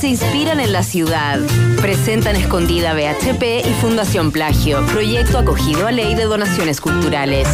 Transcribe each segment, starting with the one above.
se inspiran en la ciudad. Presentan Escondida BHP y Fundación Plagio, proyecto acogido a Ley de Donaciones Culturales.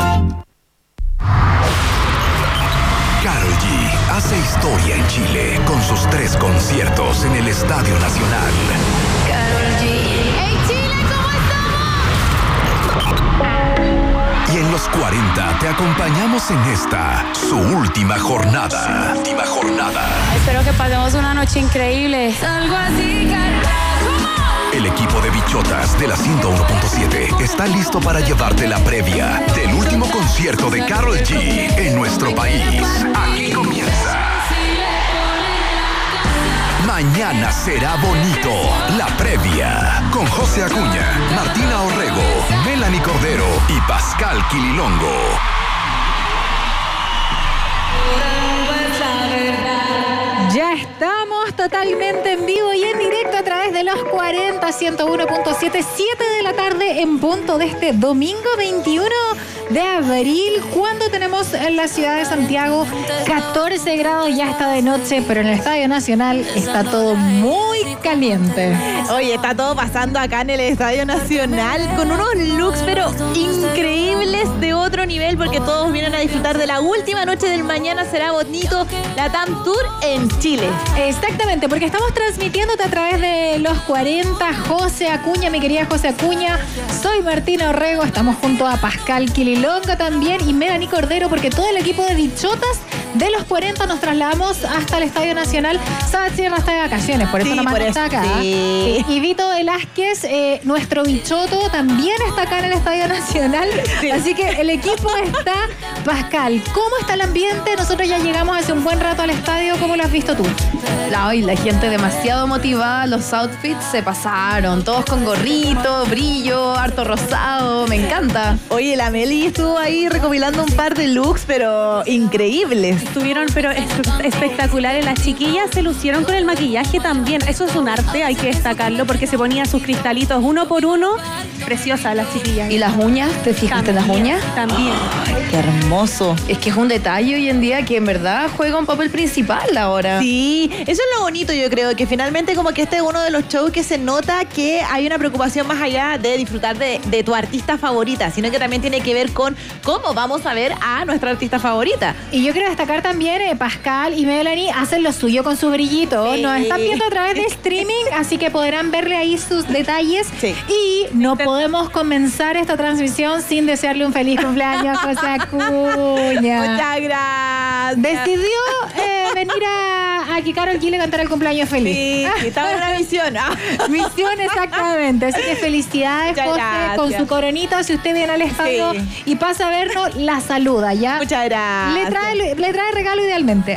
Karol G hace historia en Chile con sus 3 conciertos en el Estadio Nacional. Karol G. ¡Hey, Chile, ¿cómo estamos? Y en los 40 te acompañamos en esta, su última jornada. Espero que pasemos una noche increíble. Algo así, El equipo de bichotas de la 101.7 está listo para llevarte la previa del último concierto de Karol G en nuestro país. Aquí comienza. Mañana será bonito. La previa. Con José Acuña, Martina Orrego, Melanie Cordero y Pascal Quililongo. Ya estamos totalmente en vivo y en directo a través de los 40 101.7, 7 de la tarde en punto de este domingo 21 de abril, cuando tenemos en la ciudad de Santiago 14 grados, ya está de noche, pero en el Estadio Nacional está todo muy caliente. Oye, está todo pasando acá en el Estadio Nacional con unos looks pero increíbles de otro nivel, porque todos vienen a disfrutar de la última noche del Mañana Será Bonito, la TAM Tour en Chile. Exactamente, porque estamos transmitiéndote a través de los 40, José Acuña, mi querida José Acuña, soy Martina Orrego, estamos junto a Pascal Quililonga también y Melanie Cordero, porque todo el equipo de bichotas de los 40 nos trasladamos hasta el Estadio Nacional. Sebastián está de vacaciones, por eso Sí, nomás por no eso, está acá. sí. Y Vito Velázquez, nuestro bichoto, también está acá en el Estadio Nacional. Sí. Así que el equipo está. Pascal, ¿cómo está el ambiente? Nosotros ya llegamos hace un buen rato al estadio. ¿Cómo lo has visto tú? La gente demasiado motivada, los outfits se pasaron, todos con gorrito, brillo, harto rosado, me encanta. Oye, la Meli estuvo ahí recopilando un par de looks pero increíbles. Estuvieron pero espectaculares. Las chiquillas se lucieron con el maquillaje también. Eso es un arte, hay que destacarlo, porque se ponían sus cristalitos uno por uno. Preciosas las chiquillas. ¿Y las uñas? ¿Te fijaste en las uñas? También. Ay, qué hermoso. Es que es un detalle hoy en día que en verdad juega un papel principal ahora. Sí, eso es lo bonito, yo creo, que finalmente como que este es uno de los shows que se nota que hay una preocupación más allá de disfrutar de tu artista favorita, sino que también tiene que ver con cómo vamos a ver a nuestra artista favorita. Y yo quiero destacar también, Pascal y Melanie hacen lo suyo con su brillito. Sí. Nos están viendo a través de streaming, así que podrán verle ahí sus detalles. Sí. Y no podemos comenzar esta transmisión sin desearle un feliz cumpleaños a José Acuña. Muchas gracias. Decidió venir a que Karol G le cantara el cumpleaños feliz. Sí, estaba en una misión. Misión, exactamente. Así que felicidades, Muchas José, gracias. con su coronita. Si usted viene al estadio y pasa a vernos, la saluda, ¿ya? Muchas gracias. Le trae regalo idealmente.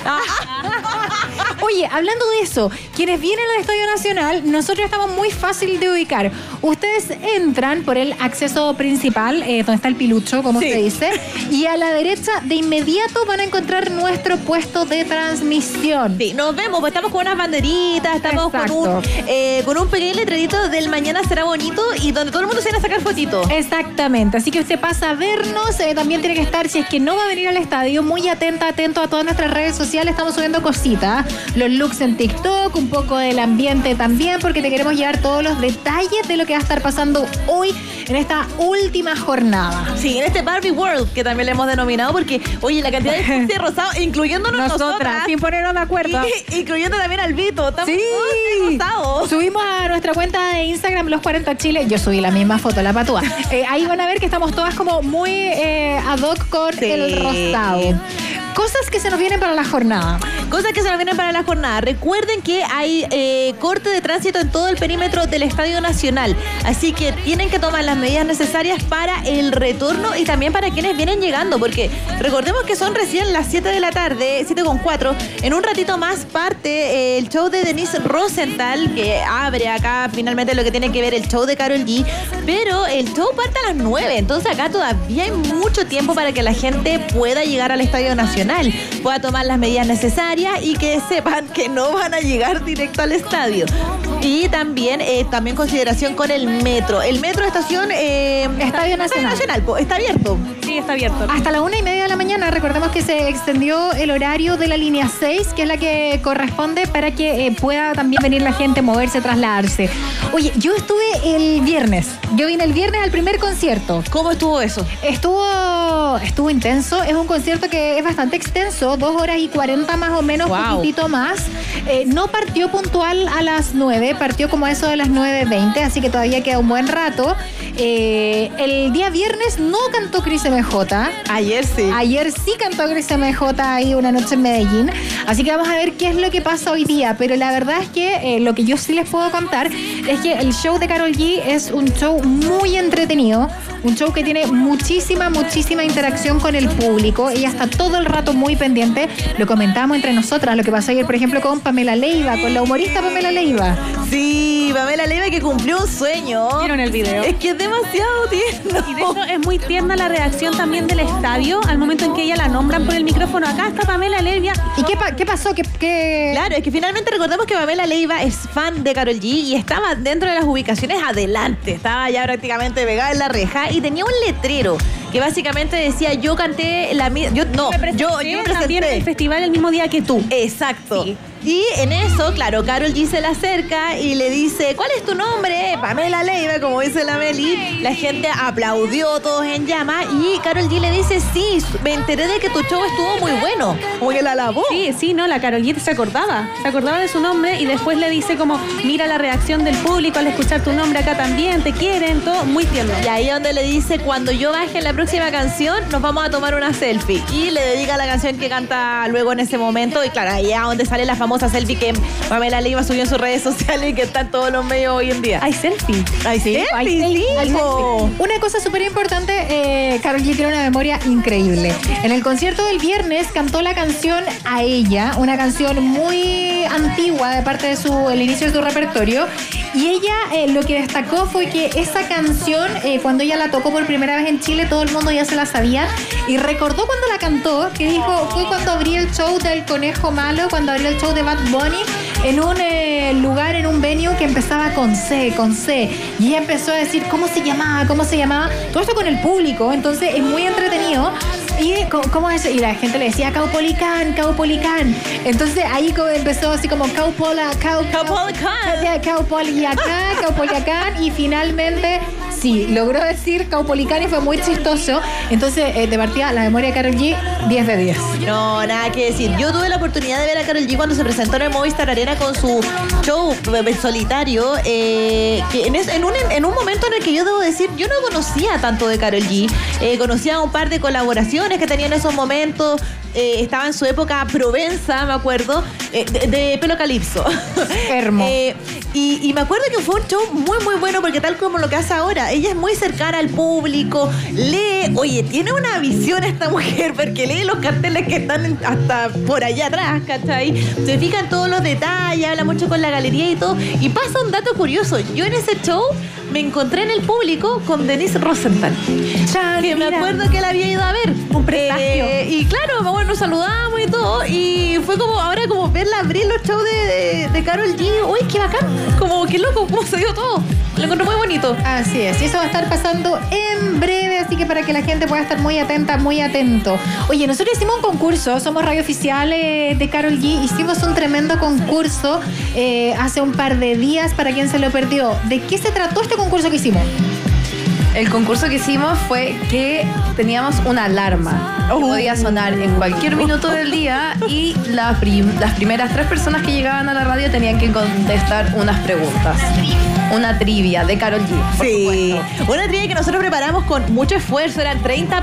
Oye, hablando de eso, quienes vienen al Estadio Nacional, nosotros estamos muy fácil de ubicar. Ustedes entran por el acceso principal, donde está el pilucho, como Sí. se dice, y a la derecha de inmediato van a encontrar nuestro puesto de transmisión. Sí, nos vemos, pues estamos con unas banderitas, estamos con un pequeño letrerito del Mañana Será Bonito y donde todo el mundo se viene a sacar fotitos. Exactamente, así que usted pasa a vernos, también tiene que estar, si es que no va a venir al estadio, muy atento a todas nuestras redes sociales, estamos subiendo cositas, los looks en TikTok, un poco del ambiente también, porque te queremos llevar todos los detalles de lo que va a estar pasando hoy en esta última jornada. Sí, en este Barbie World, que también le hemos denominado, porque, oye, la cantidad de gente rosado, incluyéndonos nosotras, sin ponernos de acuerdo. incluyendo también al Vito, estamos Sí. todos rosados. Subimos a nuestra cuenta de Instagram Los 40 Chile. Yo subí la misma foto, la patúa. Ahí van a ver que estamos todas como muy ad hoc con el rosado. Cosas que se nos vienen para la jornada. Cosas que se nos vienen para la jornada. Recuerden que hay corte de tránsito en todo el perímetro del Estadio Nacional. Así que tienen que tomar las medidas necesarias para el retorno y también para quienes vienen llegando. Porque recordemos que son recién las 7 de la tarde, 7:04. En un ratito más parte el show de Denise Rosenthal, que abre acá finalmente lo que tiene que ver el show de Karol G. Pero el show parte a las 9. Entonces acá todavía hay mucho tiempo para que la gente pueda llegar al Estadio Nacional, pueda tomar las medidas necesarias y que sepan que no van a llegar directo al estadio. Y también consideración con el metro. El metro estación Estadio Nacional. Está abierto. Sí, todavía está abierto. Hasta la 1:30 de la mañana. Recordemos que se extendió el horario de la línea 6, que es la que corresponde para que pueda también venir la gente, moverse, trasladarse. Oye, yo estuve el viernes. Yo vine el viernes al primer concierto. ¿Cómo estuvo eso? Estuvo intenso. Es un concierto que es bastante extenso, 2 horas y 40 más o menos, poquitito más. No partió puntual a las 9, partió como eso de las 9:20, así que todavía queda un buen rato. El día viernes no cantó Cris MJ. Ayer sí. Ayer sí cantó Cris MJ ahí una noche en Medellín. Así que vamos a ver qué es lo que pasa hoy día. Pero la verdad es que lo que yo sí les puedo contar es que el show de Karol G es un show muy entretenido. Un show que tiene muchísima interacción con el público. Ella está todo el rato muy pendiente. Lo comentamos entre nosotras, lo que pasó ayer, por ejemplo, con Pamela Leiva, con la humorista Pamela Leiva. Sí, Pamela Leiva que cumplió un sueño. ¿Vieron el video? Es que es demasiado tierno. Y de hecho es muy tierna la reacción también del estadio al momento en que ella la nombran por el micrófono. Acá está Pamela Leiva. ¿Y qué pasó? Claro, es que finalmente recordamos que Pamela Leiva es fan de Karol G y estaba dentro de las ubicaciones adelante. Estaba ya prácticamente pegada en la reja y tenía un letrero que básicamente decía: yo canté yo presenté también el festival el mismo día que tú. Exacto. Sí. Y en eso, claro, Karol G se le acerca y le dice: ¿cuál es tu nombre? Pamela Leiva, como dice la Meli. La gente aplaudió, todos en llama, y Karol G le dice: sí, me enteré de que tu show estuvo muy bueno. Como que la alabó. Sí, no, la Karol G se acordaba de su nombre y después le dice como: mira la reacción del público al escuchar tu nombre acá también, te quieren, todo muy tierno. Y ahí donde le dice: cuando yo baje en la próxima canción, nos vamos a tomar una selfie. Y le dedica la canción que canta luego en ese momento, y claro, ahí es donde sale la famosa selfie que Pamela Leiva subió en sus redes sociales y que están todos los medios hoy en día. Hay selfie. Hay selfie. Una cosa súper importante, Karol G tiene una memoria increíble. En el concierto del viernes cantó la canción A Ella, una canción muy antigua de parte de el inicio de su repertorio, y ella lo que destacó fue que esa canción, cuando ella la tocó por primera vez en Chile, todo el mundo ya se la sabía, y recordó cuando la cantó, que dijo: fue cuando abrí el show del Conejo Malo, cuando abrí el show de Bad Bunny, en un lugar, en un venue que empezaba con C, y ella empezó a decir cómo se llamaba, todo esto con el público. Entonces es muy entretenido. Y ¿cómo es? Y la gente le decía Caupolicán. Entonces ahí empezó así como Caupolicán, y finalmente sí, logró decir Caupolicán y fue muy chistoso. Entonces, de partida, la memoria de Karol G, 10 de 10. No, nada que decir. Yo tuve la oportunidad de ver a Karol G cuando se presentó en el Movistar Arena con su show solitario, que en un momento en el que yo debo decir, yo no conocía tanto de Karol G. Conocía un par de colaboraciones que tenía en esos momentos. Estaba en su época Provenza, me acuerdo, de pelo calipso. Hermoso. Y me acuerdo que fue un show muy bueno, porque tal como lo que hace ahora, ella es muy cercana al público, tiene una visión esta mujer, porque lee los carteles que están hasta por allá atrás, ¿cachai? Se fija en todos los detalles, habla mucho con la galería y todo. Y pasa un dato curioso: yo en ese show me encontré en el público con Denise Rosenthal, que me acuerdo que la había ido a ver. Un presagio. Y claro, nos saludamos y todo, y fue como ahora como verla abrir los shows de Karol G. ¡Uy, qué bacán! Como qué loco, cómo se dio todo. Lo encontré muy bonito. Así es, y eso va a estar pasando en breve, así que para que la gente pueda estar muy atenta, muy atento. Oye, nosotros hicimos un concurso, somos radio oficial de Karol G, hicimos un tremendo concurso hace un par de días, para quien se lo perdió. ¿De qué se trató este concurso que hicimos? El concurso que hicimos fue que teníamos una alarma que podía sonar en cualquier minuto del día, y las primeras 3 personas que llegaban a la radio tenían que contestar unas preguntas. Una trivia de Karol G, por supuesto. Una trivia que nosotros preparamos con mucho esfuerzo. Eran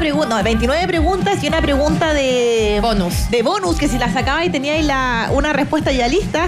29 preguntas y una pregunta de bonus, que si la sacabas y teníais una respuesta ya lista.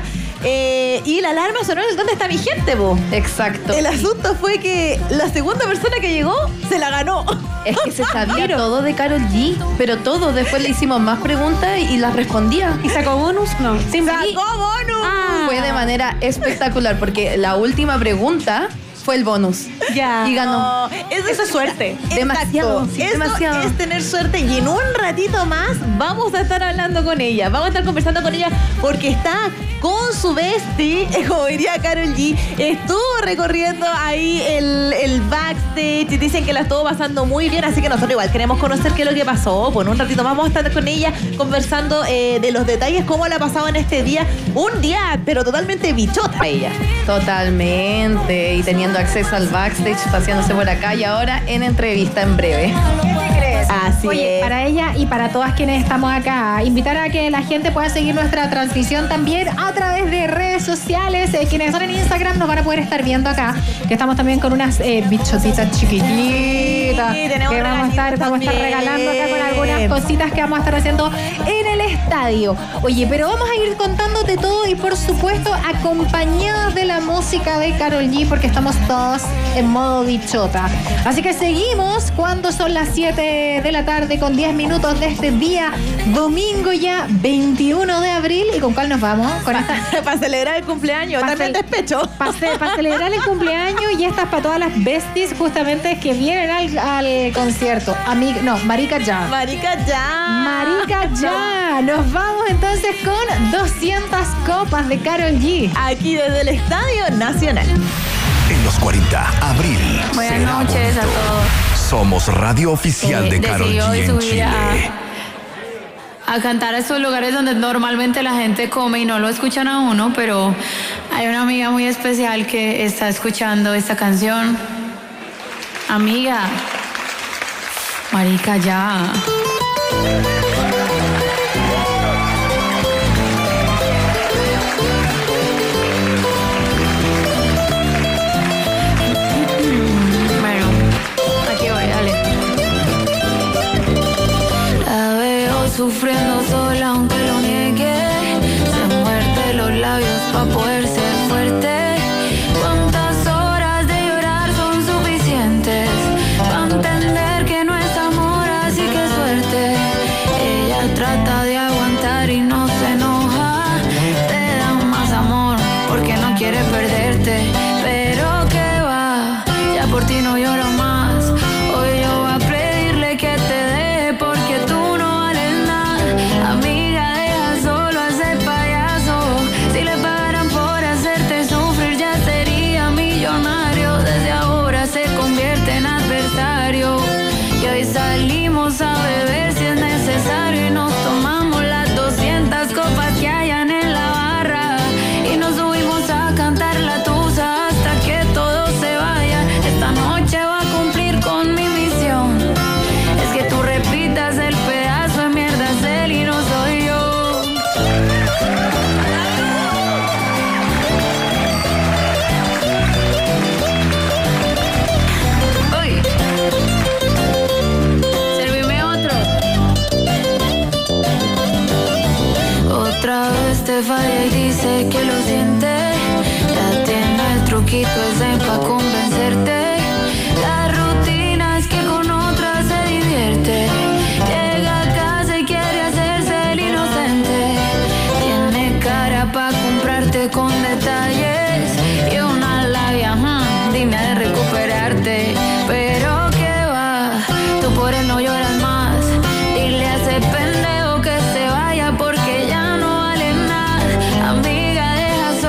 Y la alarma sonó en el ¿dónde está mi gente, po? Exacto. El asunto fue que la segunda persona que llegó se la ganó. Es que se sabía todo de Karol G, pero todo. Después le hicimos más preguntas y las respondía. ¿Y sacó bonus? No. ¡Sacó bonus! Fue de manera espectacular, porque la última pregunta fue el bonus. Ya. Y ganó. Eso es suerte. Demasiado, Exacto. sí, Eso demasiado. es tener suerte. Y en un ratito más vamos a estar hablando con ella. Vamos a estar conversando con ella porque está con su bestie, como diría Karol G. Estuvo recorriendo ahí el backstage y dicen que la estuvo pasando muy bien. Así que nosotros igual queremos conocer qué es lo que pasó. Bueno, un ratito más vamos a estar con ella conversando de los detalles, cómo la ha pasado en este día. Un día, pero totalmente bichota ella. Totalmente. Y teniendo acceso al backstage, paseándose por acá y ahora en entrevista en breve. ¿Qué te crees? Así Oye, es. para ella y para todas quienes estamos acá, invitar a que la gente pueda seguir nuestra transmisión también a través de redes sociales. Quienes son en Instagram nos van a poder estar viendo acá, que estamos también con unas bichotitas chiquititas tenemos que vamos a estar también. regalando acá con algunas cositas que vamos a estar haciendo en el estadio. Oye, pero vamos a ir contándote todo y por supuesto acompañados de la música de Karol G, porque estamos todos en modo bichota. Así que seguimos cuando son las 7 de la tarde con 10 minutos de este día, domingo ya 21 de abril. ¿Y con cuál nos vamos? Con esta Para celebrar el cumpleaños, Pa' también cel- despecho. para celebrar el cumpleaños, y estas para todas las besties justamente que vienen al concierto. Marica ya. Marica, ya. Marica ya. Nos vamos entonces con 200 copas de Karol G. Aquí desde el Estadio Nacional. En los 40, abril. Buenas será noches a bonito. todos. Somos radio oficial de Karol Decidí hoy G en subir Chile. a cantar a estos lugares donde normalmente la gente come y no lo escuchan a uno, pero hay una amiga muy especial que está escuchando esta canción. Amiga, marica, ya. Bueno, aquí voy, dale. La veo sufriendo sola aunque lo niegue. Se muerde los labios pa' poder ser fuerte. ¿Cuántas horas de llorar son suficientes pa' entender que no es amor, así que suerte? Ella trata de aguantar y no se enoja. Te da más amor porque no quiere perderte. Pero que va, ya por ti no lloro más. Hoy yo voy a pedirle que te deje porque tú no vales nada. Amiga, deja solo a ese payaso. Si le pagaran por hacerte sufrir ya sería millonario. Desde ahora se convierte en adversario. Y hoy salimos a beber si es necesario y nos tomamos las 200 copas que hayan en la barra. Y nos subimos a cantar la tusa hasta que todo se vaya. Esta noche voy a cumplir con mi misión. Es que tú repitas el pedazo de mierda es él y no soy yo. Uy. Servime otro. Otra vez te falla y dice que lo siente. Ya tiene el truquito ese pa' convencerte. La rutina es que con otra se divierte. Llega a casa y quiere hacerse el inocente. Tiene cara pa' comprarte con detalles y una labia digna de recuperarte. Pero que va, tú por él no lloras más. Dile a ese pendejo que se vaya porque ya no vale nada. Amiga, deja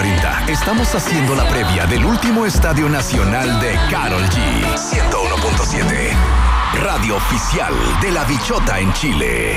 30 estamos haciendo la previa del último Estadio Nacional de Karol G. 101.7. Radio oficial de La Bichota en Chile.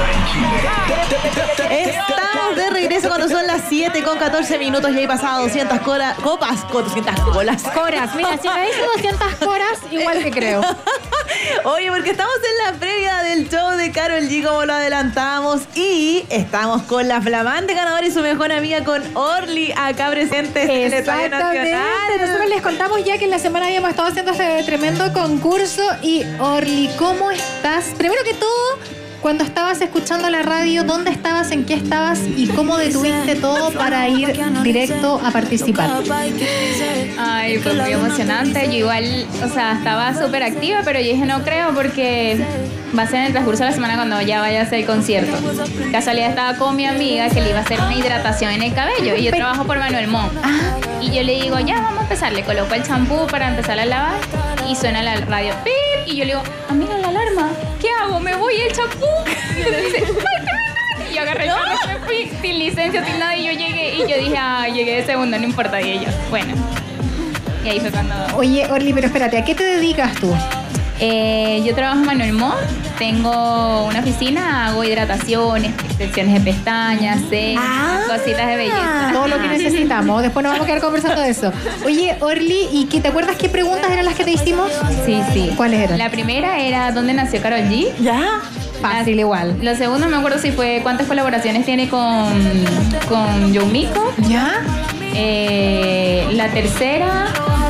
Estamos de regreso cuando son las 7:14 y hay pasado 200 coras. Coras, mira, si me dice 200 coras, igual que creo. Oye, porque estamos en la previa del show de Karol G, como lo adelantamos, y estamos con la flamante ganadora y su mejor amiga, con Orly, acá presente en el Estadio Exactamente. Nacional. Nosotros les contamos ya que en la semana habíamos estado haciendo ese tremendo concurso. Y Orly, ¿cómo estás? Primero que todo, cuando estabas escuchando la radio, ¿dónde estabas, en qué estabas y cómo detuviste todo para ir directo a participar? Ay, fue muy emocionante. Yo igual, o sea, estaba súper activa, pero yo dije no creo porque va a ser en el transcurso de la semana cuando ya vaya a hacer el concierto. Casualidad estaba con mi amiga que le iba a hacer una hidratación en el cabello y yo trabajo por Manuel Montt. Y yo le digo, ya vamos a empezar. Le coloco el champú para empezar a lavar y suena la radio. ¡Pip! Y yo le digo, amiga, la alarma. ¿Qué hago? ¿Me voy el champú? Y me dice, y yo agarré el carro, me fui sin licencia, sin nada, y yo llegué, y yo dije, llegué de segundo, no importa, y ellos, bueno. Y ahí fue cuando... Oye, Orly, pero espérate, ¿a qué te dedicas tú? Yo trabajo en Manuel Montt, tengo una oficina, hago hidrataciones, extensiones de pestañas, cositas de belleza. Todo lo que necesitamos. Después nos vamos a quedar conversando de eso. Oye, Orly, ¿y te acuerdas qué preguntas eran las que te hicimos? Sí. ¿Cuáles eran? La primera era, ¿dónde nació Karol G? ¿Ya? Fácil igual. Lo segundo, no me acuerdo si fue cuántas colaboraciones tiene con Yomiko. ¿Ya? La tercera,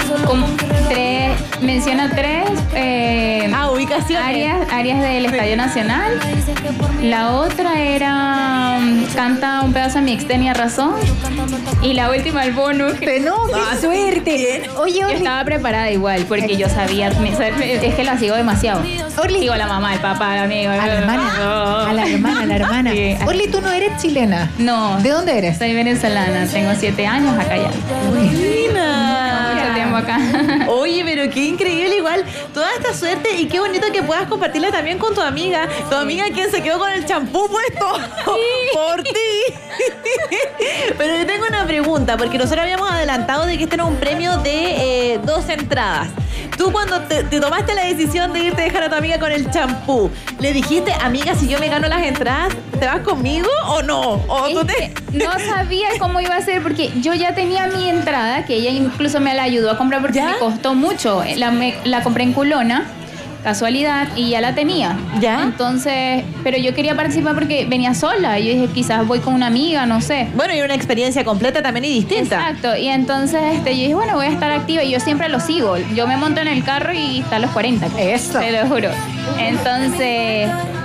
menciona tres ubicaciones. áreas del Estadio Nacional. La otra era canta un pedazo de mi ex tenía razón. Y la última, el bonus. ¡Qué suerte! Oye, Yo Orly, estaba preparada igual, porque yo sabía, es que la sigo demasiado. Orly. Sigo a la mamá, el papá, el amigo. A la hermana. Sí. Orly, tú no eres chilena. No. ¿De dónde eres? Soy venezolana, tengo 7 años acá ya. Mucho tiempo acá. Oye, pero qué increíble igual toda esta suerte y qué bonito que puedas compartirla también con tu amiga. Tu amiga quien se quedó con el champú puesto por ti. Pero yo tengo una pregunta, porque nosotros habíamos adelantado de que este era un premio de 2 entradas. Tú cuando te tomaste la decisión de irte a dejar a tu amiga con el champú, ¿le dijiste, amiga, si yo me gano las entradas, ¿te vas conmigo o no? No sabía cómo iba a ser porque yo ya tenía mi entrada, que ella incluso me la ayudó a comprar porque me costó mucho. La compré en Culona, casualidad, y ya la tenía. ¿Ya? Entonces, pero yo quería participar porque venía sola. Yo dije, quizás voy con una amiga, no sé. Bueno, y una experiencia completa también y distinta. Exacto. Y entonces yo dije, bueno, voy a estar activa. Y yo siempre lo sigo. Yo me monto en el carro y está a los 40. Eso. Te lo juro. Entonces,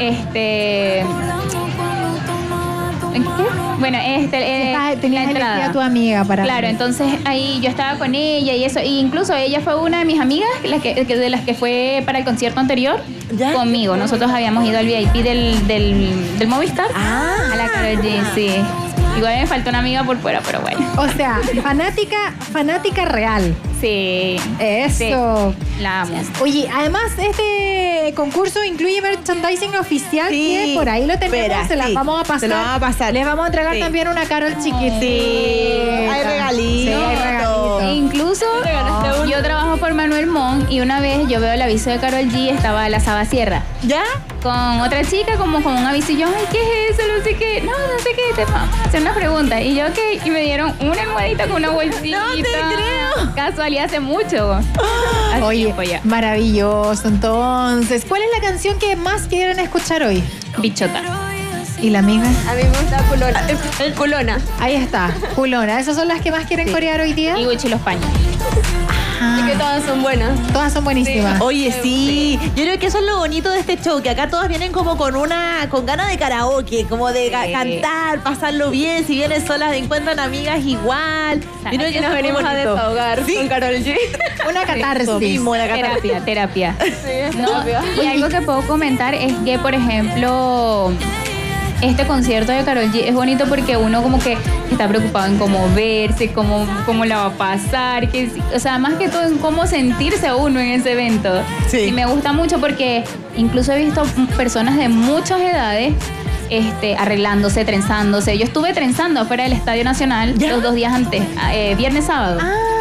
bueno, tenías elegida a tu amiga para... Claro, entonces ahí yo estaba con ella y eso. E incluso ella fue una de mis amigas, de las que fue para el concierto anterior conmigo. Nosotros habíamos ido al VIP del Movistar a la Karol G, sí. Igual me faltó una amiga por fuera, pero bueno. O sea, fanática real. Sí. Eso. Sí, la amo. Oye, además este concurso incluye merchandising oficial que por ahí lo tenemos, se las vamos a pasar. Se lo vamos a pasar. Les vamos a entregar también una Karol chiquitita. Sí. Hay regalitos. Sí, hay regalitos. Incluso yo trabajo por Manuel Montt y una vez yo veo el aviso de Karol G, estaba la Sabasierra. ¿Ya? Con otra chica, como con un aviso y yo, ay, ¿qué es eso? No sé qué, no sé qué, te va a hacer una pregunta. Y yo, ok, y me dieron una almohadita con una bolsita. ¡No te creo! Casualidad, hace mucho. Hace Oye, tiempo ya. maravilloso. Entonces, ¿cuál es la canción que más quieren escuchar hoy? Bichota. ¿Y la amiga? A mí me gusta Culona. Culona. Ahí está, Culona. ¿Esas son las que más quieren corear hoy día? Y Gucci los paños. Y que todas son buenas. Todas son buenísimas. Oye, sí. Yo creo que eso es lo bonito de este show, que acá todas vienen como con ganas de karaoke, como de cantar, pasarlo bien. Si vienen solas, encuentran amigas igual. Yo creo que Nos venimos a desahogar con Karol G. Una catarsis. Eso mismo, una catarsis. Terapia. Sí, No, y algo que puedo comentar es que, por ejemplo, este concierto de Karol G es bonito porque uno como que está preocupado en cómo verse, cómo la va a pasar, o sea, más que todo en cómo sentirse uno en ese evento. Sí. Y me gusta mucho porque incluso he visto personas de muchas edades arreglándose, trenzándose. Yo estuve trenzando afuera del Estadio Nacional los 2 días antes, viernes, sábado.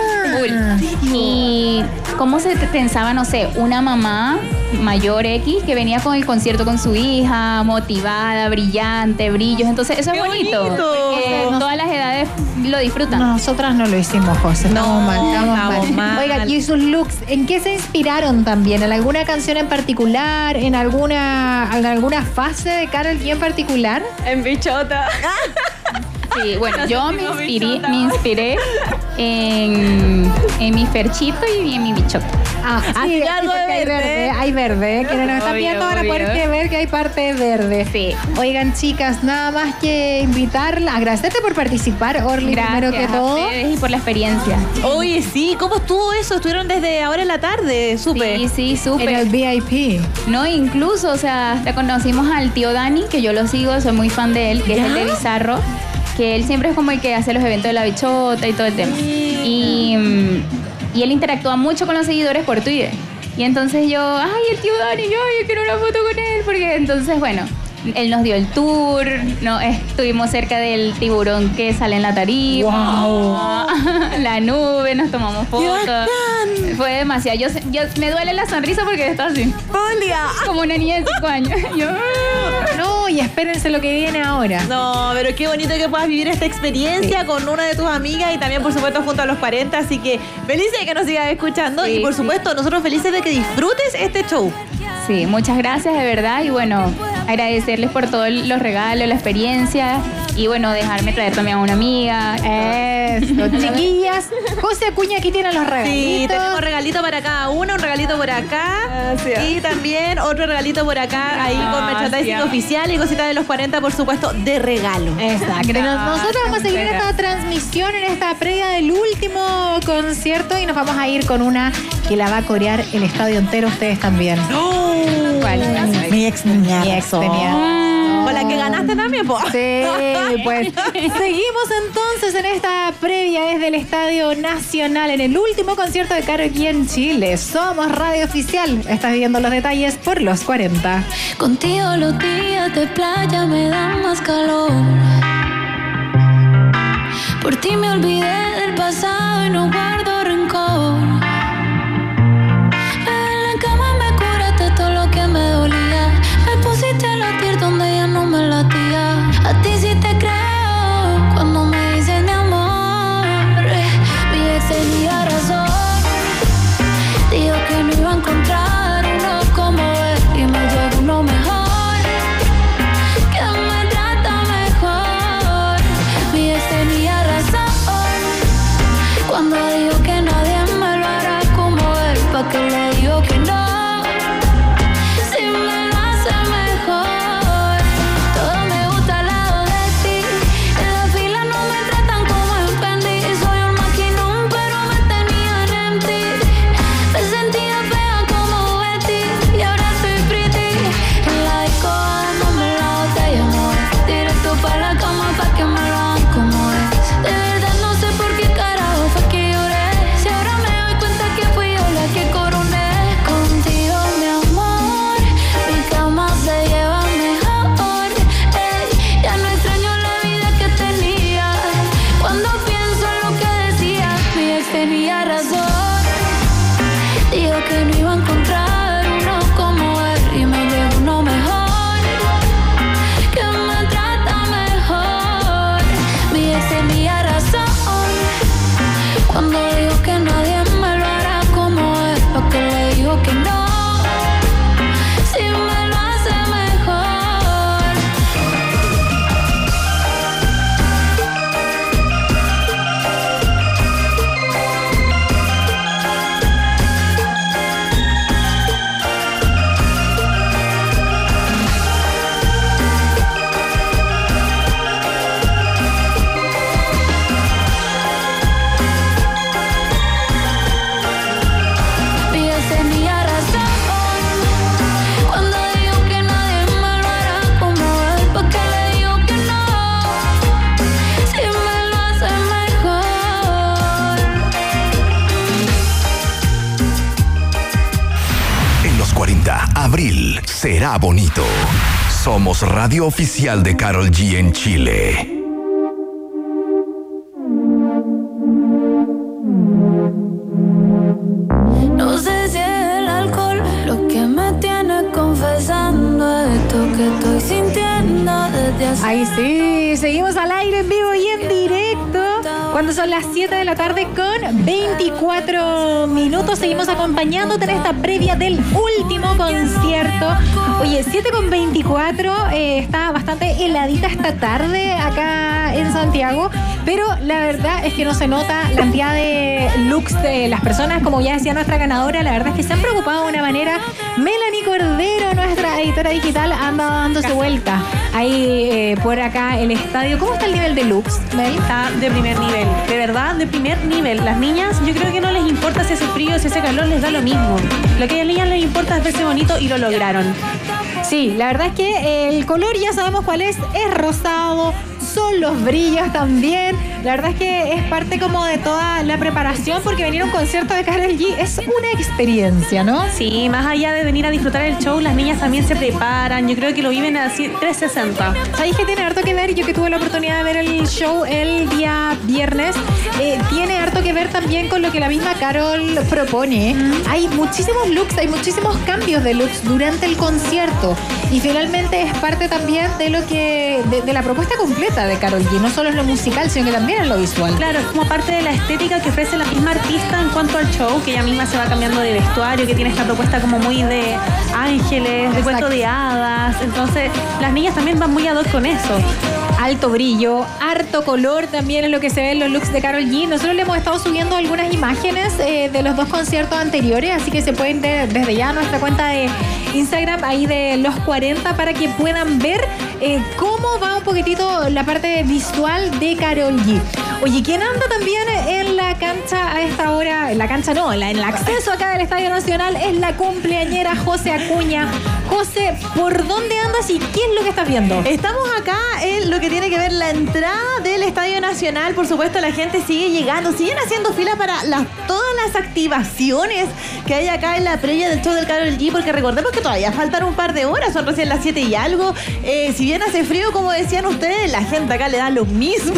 Y cómo se pensaba, no sé, una mamá mayor X que venía con el concierto con su hija, motivada, brillante, brillos. Entonces eso es bonito. Todas las edades lo disfrutan. Nosotras no lo hicimos, José. Estamos mal. Oiga, y sus looks, ¿en qué se inspiraron también? ¿En alguna canción en particular? ¿En alguna fase de Karol G en particular? En Bichota. Sí, bueno, yo me inspiré en mi Ferchito y en mi Bichota. Sí, algo de verde. Hay verde, que nos están viendo van a poder ver que hay parte verde. Sí. Oigan, chicas, nada más que invitarla, agradecerte por participar, Orly, primero que todo. Gracias a ustedes y por la experiencia. Oye, sí, ¿cómo estuvo eso? Estuvieron desde ahora en la tarde, súper. Sí, súper. En el VIP. No, incluso, o sea, le conocimos al tío Dani, que yo lo sigo, soy muy fan de él, que es el de Bizarro, que él siempre es como el que hace los eventos de la Bichota y todo el tema. Y él interactúa mucho con los seguidores por Twitter. Y entonces yo, el tío Dani, yo quiero una foto con él, porque entonces, bueno, él nos dio el tour, ¿no? Estuvimos cerca del tiburón que sale en la tarima. ¡Wow! La nube, nos tomamos fotos. Fue demasiado. Yo me duele la sonrisa porque está así. Como una niña de 5 años. No, y espérense lo que viene ahora. No, pero qué bonito que puedas vivir esta experiencia con una de tus amigas y también, por supuesto, junto a los 40. Así que felices de que nos sigas escuchando y, por supuesto, nosotros felices de que disfrutes este show. Sí, muchas gracias, de verdad. Y bueno, agradecerles por todos los regalos, la experiencia. Y bueno, dejarme traer también a una amiga. Eso, chiquillas. José Acuña aquí tiene los regalitos. Sí, tenemos regalito para cada una, un regalito por acá. Gracias. Y también otro regalito por acá, ahí con merchandising oficial y cositas de los 40, por supuesto, de regalo. Exacto. Nosotros vamos a seguir esta transmisión en esta previa del último concierto y nos vamos a ir con una que la va a corear el estadio entero, ustedes también. ¿Cuál? Mi ex niña. Con la que ganaste también, po. Sí, pues seguimos entonces en esta previa desde el Estadio Nacional en el último concierto de Karol G en Chile. Somos Radio Oficial. Estás viendo los detalles por los 40. Contigo los días de playa me dan más calor. Por ti me olvidé del pasado y no guardo rencor. En la cama me curaste todo lo que me dolía. Me pusiste a latir donde ya no me latía. A ti sí te creo cuando me dices mi amor. Mi ex tenía razón. Dijo que no iba a encontrar uno como él y me llegó uno mejor, que me trata mejor. Mi ex tenía razón cuando dijo que nadie me lo hará como él. ¿Pa' qué le digo que no? Si me lo hace mejor. Todo me gusta al lado de ti. En la fila no me tratan como en Fendi. Soy un maquinón pero me tenían en ti. Me sentía fea como Betty y ahora soy pretty. En la disco dándome la botella, amor. Directo pa' la cama pa' que me lo hagan como es. De verdad no sé por qué carajo fue que lloré. Si ahora me doy cuenta que fui yo la que coroné. Contigo, mi amor, mi cama se lleva mejor. Ey, ya no extraño la vida que tenía. Cuando pienso en lo que decía, mi ex tenía razón. Dijo que no iba a encontrar uno como él y me llegó uno mejor, que me trata mejor. Mi ex tenía razón cuando dijo que nadie me lo hará como él. ¿Pa' qué le digo que no? Si me lo hace mejor. Mi ex tenía razón cuando dijo que nadie me lo hará como él. ¿Pa' qué le digo que no? Si me lo hace mejor. En los 40, abril será bonito. Somos radio oficial de Karol G en Chile. No sé si es el alcohol lo que me tiene confesando esto que estoy sintiendo desde hace. Ahí sí, seguimos al aire en vivo y en directo. Cuando son las 7 de la tarde con 24 minutos, seguimos acompañándote en esta previa del último concierto. Oye, 7 con 24, está bastante heladita esta tarde acá en Santiago, pero la verdad es que no se nota la cantidad de looks de las personas, como ya decía nuestra ganadora, la verdad es que se han preocupado de una manera. Melanie Cordero, nuestra editora digital, anda dándose vuelta ahí por acá el estadio. ¿Cómo está el nivel de looks, Mel? Está de primer nivel, de verdad, de primer nivel. Las niñas, yo creo que no les importa si hace frío, si hace calor, les da lo mismo. Lo que a las niñas les importa es verse bonito y lo lograron. Sí, la verdad es que el color ya sabemos cuál es rosado, son los brillos también. La verdad es que es parte como de toda la preparación, porque venir a un concierto de Karol G es una experiencia, ¿no? Sí, más allá de venir a disfrutar el show, las niñas también se preparan. Yo creo que lo viven así 360. ¿Sabéis que tiene harto que ver? Yo que tuve la oportunidad de ver el show el día viernes, tiene harto que ver también con lo que la misma Karol propone. Hay muchísimos looks, hay muchísimos cambios de looks durante el concierto, y finalmente es parte también de lo que de la propuesta completa de Karol G. No solo es lo musical, sino que también es lo visual. Claro, es como parte de la estética que ofrece la misma artista en cuanto al show, que ella misma se va cambiando de vestuario, que tiene esta propuesta como muy de ángeles, de cuento de hadas. Entonces, las niñas también van muy ad hoc con eso. Alto brillo, harto color también es lo que se ve en los looks de Karol G. Nosotros le hemos estado subiendo algunas imágenes de los dos conciertos anteriores, así que se pueden ver desde ya a nuestra cuenta de Instagram, ahí de los 40, para que puedan ver cómo va un poquitito la parte visual de Karol G. Oye, ¿quién anda también en la cancha a esta hora? En la cancha no, en el acceso acá del Estadio Nacional es la cumpleañera José Acuña. José, ¿por dónde andas y qué es lo que estás viendo? Estamos acá en lo que tiene que ver la entrada del Estadio Nacional. Por supuesto, la gente sigue llegando, siguen haciendo fila para todas las activaciones que hay acá en la previa del show del Karol G, porque recordemos que todavía faltan un par de horas, son recién las 7 y algo. Si bien hace frío, como decían ustedes, la gente acá le da lo mismo.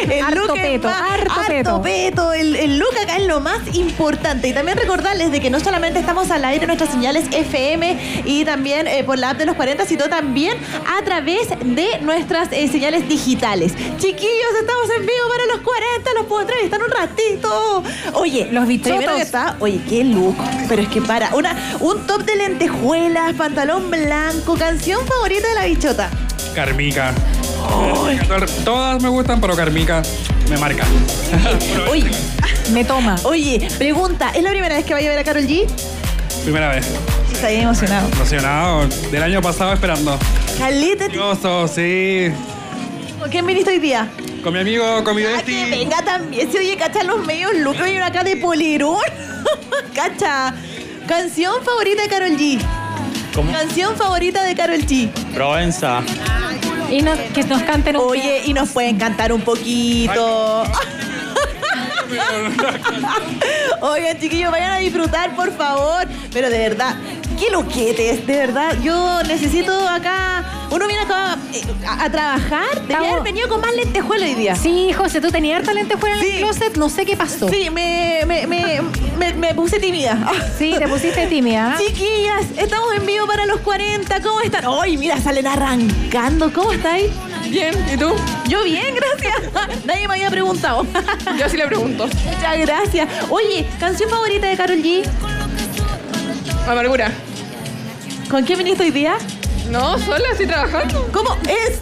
Harto peto. El look acá es lo más importante. Y también recordarles de que no solamente estamos al aire en nuestras señales FM y también por la app de los 40, sino también a través de nuestras señales digitales. Chiquillos, estamos en vivo para los 40, los puedo entrevistar un ratito. Oye, los bichotos. Primero que está, oye, qué look. Pero es que un top de lentejuelas, pantalón blanco, canción favorita de la bichota. Carmica. Todas me gustan, pero Carmica me marca. Oye, me toma. Oye, pregunta, ¿es la primera vez que vaya a ver a Karol G? Primera vez. Está bien emocionado. Emocionado. Del año pasado esperando. Calete. Nervioso, sí. ¿Con quién viniste hoy día? Con mi amigo, con mi bestie. Que venga también. Se oye, cacha los medios locos. Hay una acá de polerón. Cacha. Canción favorita de Karol G. ¿Cómo? Canción favorita de Karol G. Provenza. Y que nos canten un Oye, y nos pueden cantar un poquito. Oigan, chiquillos, vayan a disfrutar, por favor. Pero de verdad, qué loquetes, de verdad. Yo necesito acá. Uno viene acá a trabajar. Debería haber venido con más lentejuelas hoy día. Sí, José, tú tenías harta lentejuela en el closet. No sé qué pasó. Sí, me puse tímida. Sí, te pusiste tímida. Chiquillas, estamos en vivo para los 40. ¿Cómo están? Ay, mira, salen arrancando. ¿Cómo estáis? Bien, ¿y tú? Yo bien, gracias. Nadie me había preguntado. Yo sí le pregunto. Muchas gracias. Oye, ¿canción favorita de Karol G? Amargura. ¿Con quién viniste hoy día? No, sola, estoy trabajando. ¿Cómo?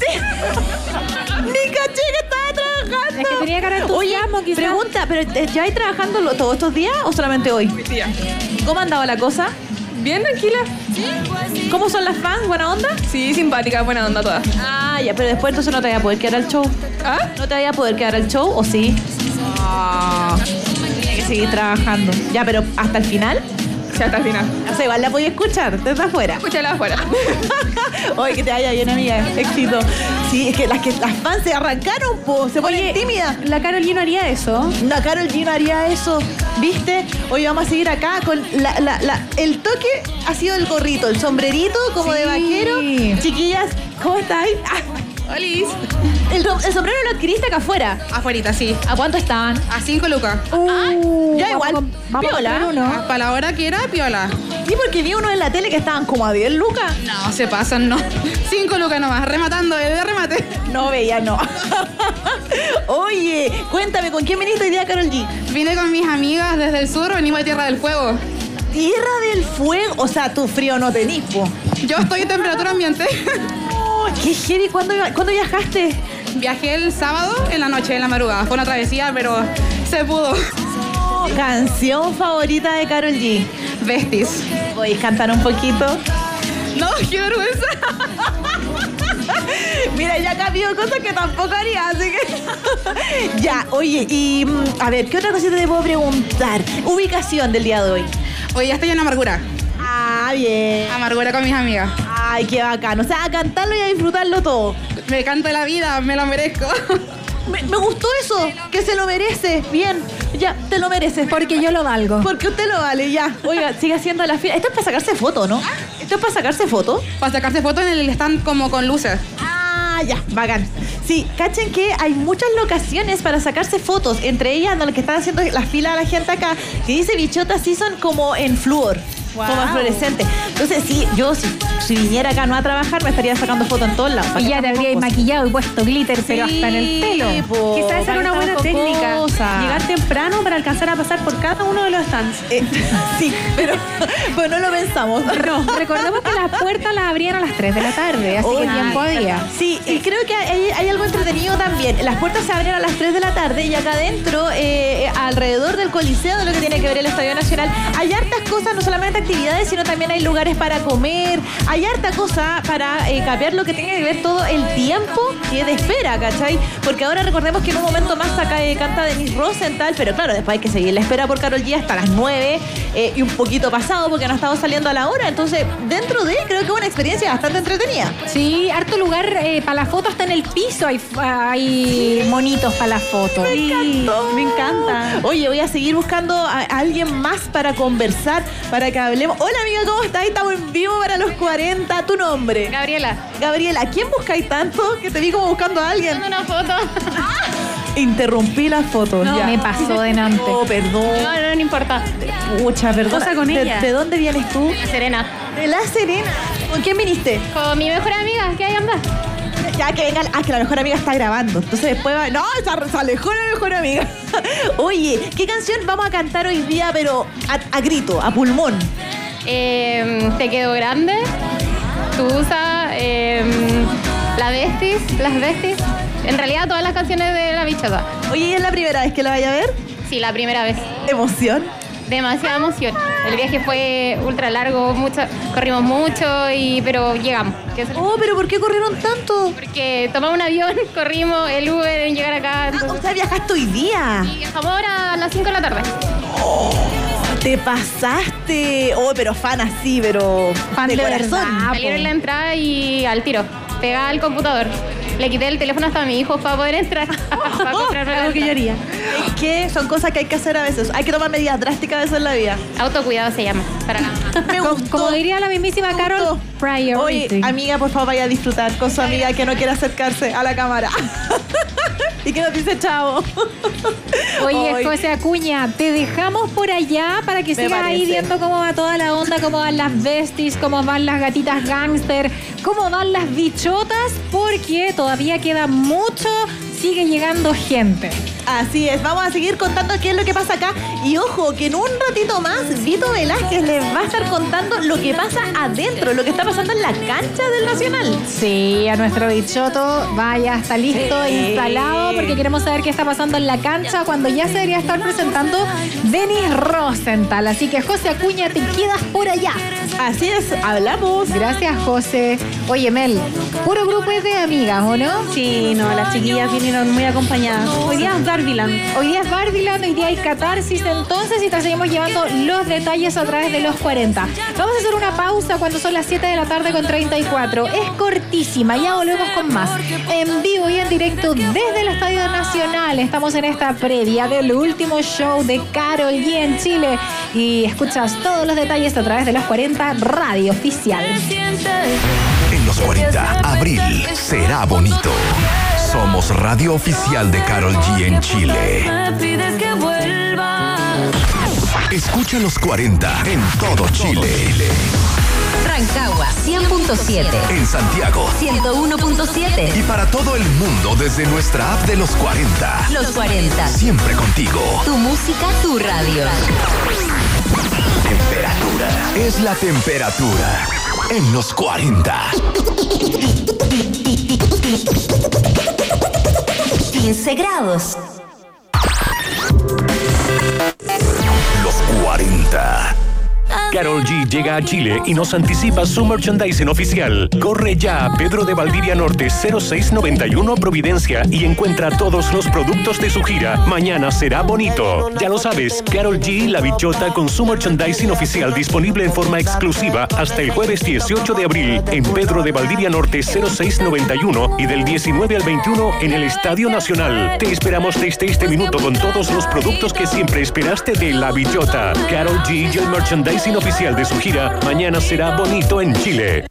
Ni caché que estaba trabajando. Es que tenía cara de entusiasmo. Oye, pregunta, ¿pero ya hay trabajando todos estos días o solamente hoy? Hoy día. ¿Cómo ha andado la cosa? Bien, tranquila. ¿Cómo son las fans? ¿Buena onda? Sí, simpática, buena onda todas. Ah, ya, pero después entonces no te vaya a poder quedar al show. ¿Ah? ¿No te vaya a poder quedar al show o sí? Ah. Tiene que seguir trabajando. Ya, pero ¿hasta el final? Sí, hasta el final. O sea, igual la podía escuchar desde afuera. Escúchala afuera. Oye, que te vaya bien, amiga. Éxito. Sí, es que las fans se arrancaron, se ponen tímidas. La Karol G no haría eso. La Karol G no haría eso, ¿viste? Hoy vamos a seguir acá con el toque ha sido el gorrito, el sombrerito como de vaquero. Chiquillas, ¿cómo estáis? Olis. El sombrero lo adquiriste acá afuera. Afuerita, sí. ¿A cuánto estaban? A 5 lucas. Ya igual, vamos piola. a comprar uno. Para la hora que era, piola. Sí, porque vi uno en la tele que estaban como a 10 lucas. No, se pasan, no. 5 lucas nomás, rematando, de remate. No veía, no. Oye, cuéntame, ¿con quién viniste hoy día, Karol G? Vine con mis amigas desde el sur, venimos de Tierra del Fuego. Tierra del Fuego, o sea, tú frío no tenís, po. Yo estoy en temperatura ambiente. Qué heavy, ¿cuándo viajaste? Viajé el sábado en la noche, en la madrugada. Fue una travesía, pero se pudo. Canción favorita de Karol G. Besties. ¿Podéis cantar un poquito? No, qué vergüenza. Mira, ya cambió cosas que tampoco haría, así que... Ya, oye, y a ver, ¿qué otra cosita te puedo preguntar? Ubicación del día de hoy. Hoy ya estoy en Amargura. Ah, bien. Amargura con mis amigas. Ay, qué bacán. O sea, a cantarlo y a disfrutarlo todo. Me canto la vida, me lo merezco. Me gustó eso, que se lo merece. Bien, ya, te lo mereces. Porque yo lo valgo. Porque usted lo vale, ya. Oiga, sigue haciendo la fila. Esto es para sacarse foto, ¿no? ¿Esto es para sacarse foto? Para sacarse fotos en el stand como con luces. Ah, ya, bacán. Sí, cachen que hay muchas locaciones para sacarse fotos. Entre ellas, lo que están haciendo la fila a la gente acá, que dice Bichota Season como en flúor. Wow. Como fluorescente. Entonces, sí, yo si viniera acá no a trabajar, me estaría sacando fotos en todos lados. Y ya te habríais maquillado y puesto glitter, pero Sí, hasta en el pelo. po, Quizás esa era una buena tantas técnica. cosas. Llegar temprano para alcanzar a pasar por cada uno de los stands. Sí, pero no lo pensamos. No, recordemos que las puertas las abrían a las 3 de la tarde, así que tiempo había. Sí, y creo que hay algo entretenido también. Las puertas se abren a las 3 de la tarde y acá adentro, alrededor del Coliseo, de lo que tiene que ver el Estadio Nacional, hay hartas cosas, no solamente actividades, sino también hay lugares para comer, hay harta cosa para capear lo que tenga que ver todo el tiempo que de espera, ¿cachai? Porque ahora recordemos que en un momento más acá canta Denise Rosenthal, pero claro, después hay que seguir la espera por Karol G hasta las 9 y un poquito pasado porque no ha estado saliendo a la hora. Entonces, dentro de creo que es una experiencia bastante entretenida. Sí, harto lugar para la foto, hasta en el piso hay monitos para la foto. Me encanta. Oye, voy a seguir buscando a alguien más para conversar, para que hablemos. Hola, amiga, ¿cómo estás? Estamos en vivo para los 40. ¿Tu nombre? Gabriela. Gabriela, ¿quién buscáis tanto? Que te vi como buscando a alguien. Dando una foto. Interrumpí la foto. No, ya. me pasó delante. Oh, perdón. No importa. Pucha, perdón. Cosa con ella. ¿De dónde vienes tú? Serena. De La Serena. ¿Con quién viniste? Con mi mejor amiga, ¿qué hay anda? Ya que vengan. Ah, que la mejor amiga está grabando. Entonces después va. No, se alejó la mejor amiga. Oye, ¿qué canción vamos a cantar hoy día, pero a grito, a pulmón? Te quedó grande. Tusa. Las Besties. En realidad todas las canciones de La Bichota. Oye, ¿y es la primera vez que la vaya a ver? Sí, la primera vez. ¿Emoción? Demasiada emoción. El viaje fue ultra largo, corrimos mucho, pero llegamos. Oh, pero ¿por qué corrieron tanto? Porque tomamos un avión, corrimos el Uber en llegar acá. O sea, viajaste hoy día. Y viajamos ahora a las 5 de la tarde. Te pasaste. Oh, pero fan así, pero Fan de corazón. verdad. Salieron la entrada y al tiro. Pegada al computador. Le quité el teléfono hasta a mi hijo para poder entrar. Para comprarme Algo que yo haría. Es que son cosas que hay que hacer a veces. Hay que tomar medidas drásticas a veces en la vida. Autocuidado se llama. Para nada. Me gustó. Como diría la mismísima Karol, priority. Oye, amiga, por favor, vaya a disfrutar con su amiga que no quiere acercarse a la cámara. Y que nos dice chavo. Oye, Ay. José Acuña, te dejamos por allá para que Me sigas ahí parece. viendo cómo va toda la onda, cómo van las besties, cómo van las gatitas gángster, cómo van las bichotas, porque todavía queda mucho, sigue llegando gente. Así es, vamos a seguir contando qué es lo que pasa acá. Y ojo, que en un ratito más, Vito Velázquez les va a estar contando lo que pasa adentro, lo que está pasando en la cancha del Nacional. Sí, a nuestro bichoto vaya, está listo, instalado, porque queremos saber qué está pasando en la cancha cuando ya se debería estar presentando Denise Rosenthal. Así que, José Acuña, te quedas por allá. Así es, hablamos. Gracias, José. Oye, Mel, puro grupo es de amigas, ¿o no? Sí, no, las chiquillas vinieron muy acompañadas. Hoy día Barbiland. Hoy día es Barbiland, hoy día hay catarsis, entonces, y te seguimos llevando los detalles a través de los 40. Vamos a hacer una pausa cuando son las 7 de la tarde con 34. Es cortísima, ya volvemos con más. En vivo y en directo desde el Estadio Nacional. Estamos en esta previa del último show de Karol G en Chile. Y escuchas todos los detalles a través de los 40 Radio Oficial. En los 40, abril será bonito. Somos Radio Oficial de Karol G en Chile. Escucha los 40 en todo Chile. Rancagua 100.7. En Santiago 101.7. y para todo el mundo desde nuestra app de los 40. Los 40. Siempre contigo. Tu música, tu radio. Temperatura. Es la temperatura en los 40. 15 grados. Los 40. Karol G llega a Chile y nos anticipa su merchandising oficial. Corre ya a Pedro de Valdivia Norte 0691 Providencia y encuentra todos los productos de su gira. Mañana será bonito. Ya lo sabes, Karol G La Bichota con su merchandising oficial disponible en forma exclusiva hasta el jueves 18 de abril en Pedro de Valdivia Norte 0691 y del 19 al 21 en el Estadio Nacional. Te esperamos desde este minuto con todos los productos que siempre esperaste de La Bichota. Karol G y el merchandising oficial de su gira. Mañana será bonito en Chile.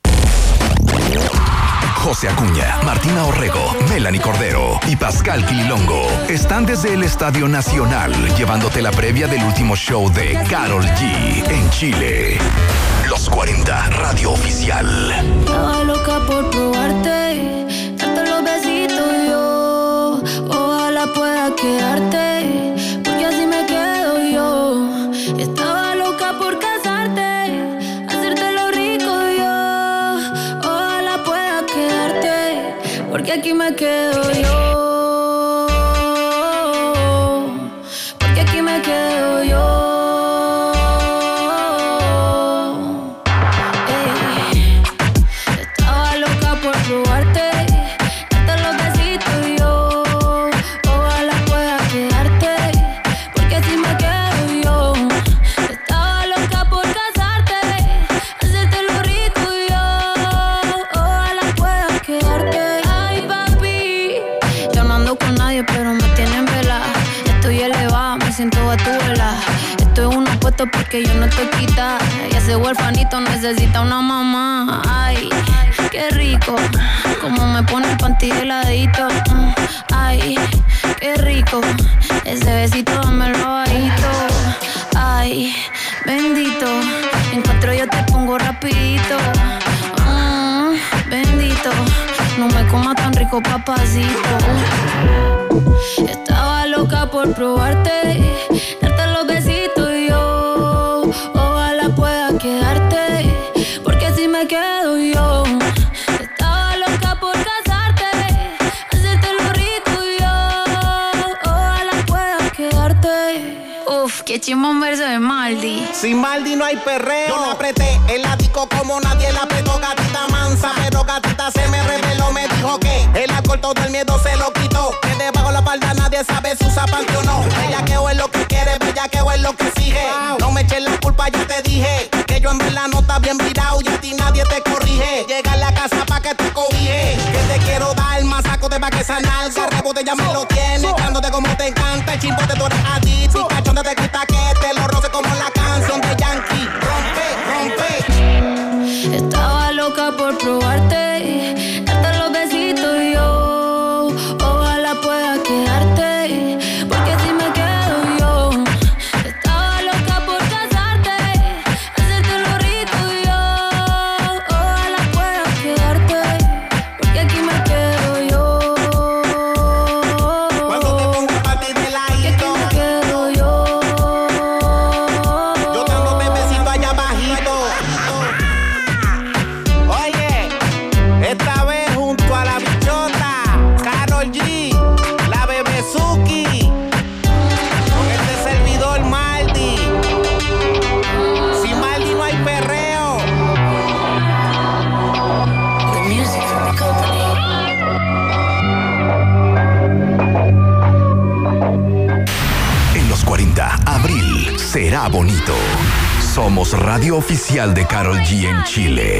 José Acuña, Martina Orrego, Melanie Cordero y Pascal Quililongo están desde el Estadio Nacional llevándote la previa del último show de Karol G en Chile. Los 40 Radio Oficial. Estaba loca por probarte, darte los besitos yo. Ojalá pueda quedarte, porque así me quedo yo. Estaba loca por casarte, hacerte lo rico yo. Ojalá pueda quedarte, porque aquí me quedo yo. Porque aquí me quedo yo. Pero me tienen vela. Estoy elevada, me siento batuela. Estoy en unos puestos porque yo no estoy quita. Y ese huerfanito necesita una mamá. Ay, qué rico, como me pone el panty heladito. Ay, qué rico, ese besito dámelo bajito. Ay, bendito, encuentro yo te pongo rapidito. Bendito, no me comas tan rico, papacito. Estaba loca por probarte, darte los besitos yo. Ojalá pueda quedarte, porque así me quedo yo. Estaba loca por casarte, hacerte lo rico yo. Ojalá pueda quedarte. Uf, qué chimón un verso de Maldi. Sin Maldi no hay perreo. Yo la apreté, el ático como nadie la apretó, gatita mansa. Pero gatita se me reveló, me dijo que el alcohol todo el miedo se lo quitó. Que debajo la espalda nadie sabe si usa panty o no. Bellaqueo es lo que quiere, bellaqueo es lo que exige. No me eches la culpa, ya te dije que yo en verdad no está bien virado y a ti nadie te corrige. Llega a la casa pa' que te cobije, que te quiero dar más saco de pa' que esa nalga. Rebote ya me lo tienes, dándote como te encanta. El chimbote tú eres adicto y cachón te quita que te lo roce como la canción de Yankee. Rompe, rompe. Estaba loca por probarte, darte los besitos yo. Ojalá pueda quedarte, porque así me quedo yo. Estaba loca por casarte, hacerte lo rico yo. Ojalá pueda quedarte, porque aquí me quedo yo. Cuando te pongo a partir de ladito, porque aquí me quedo yo. Abril será bonito. Somos radio oficial de Karol G en Chile.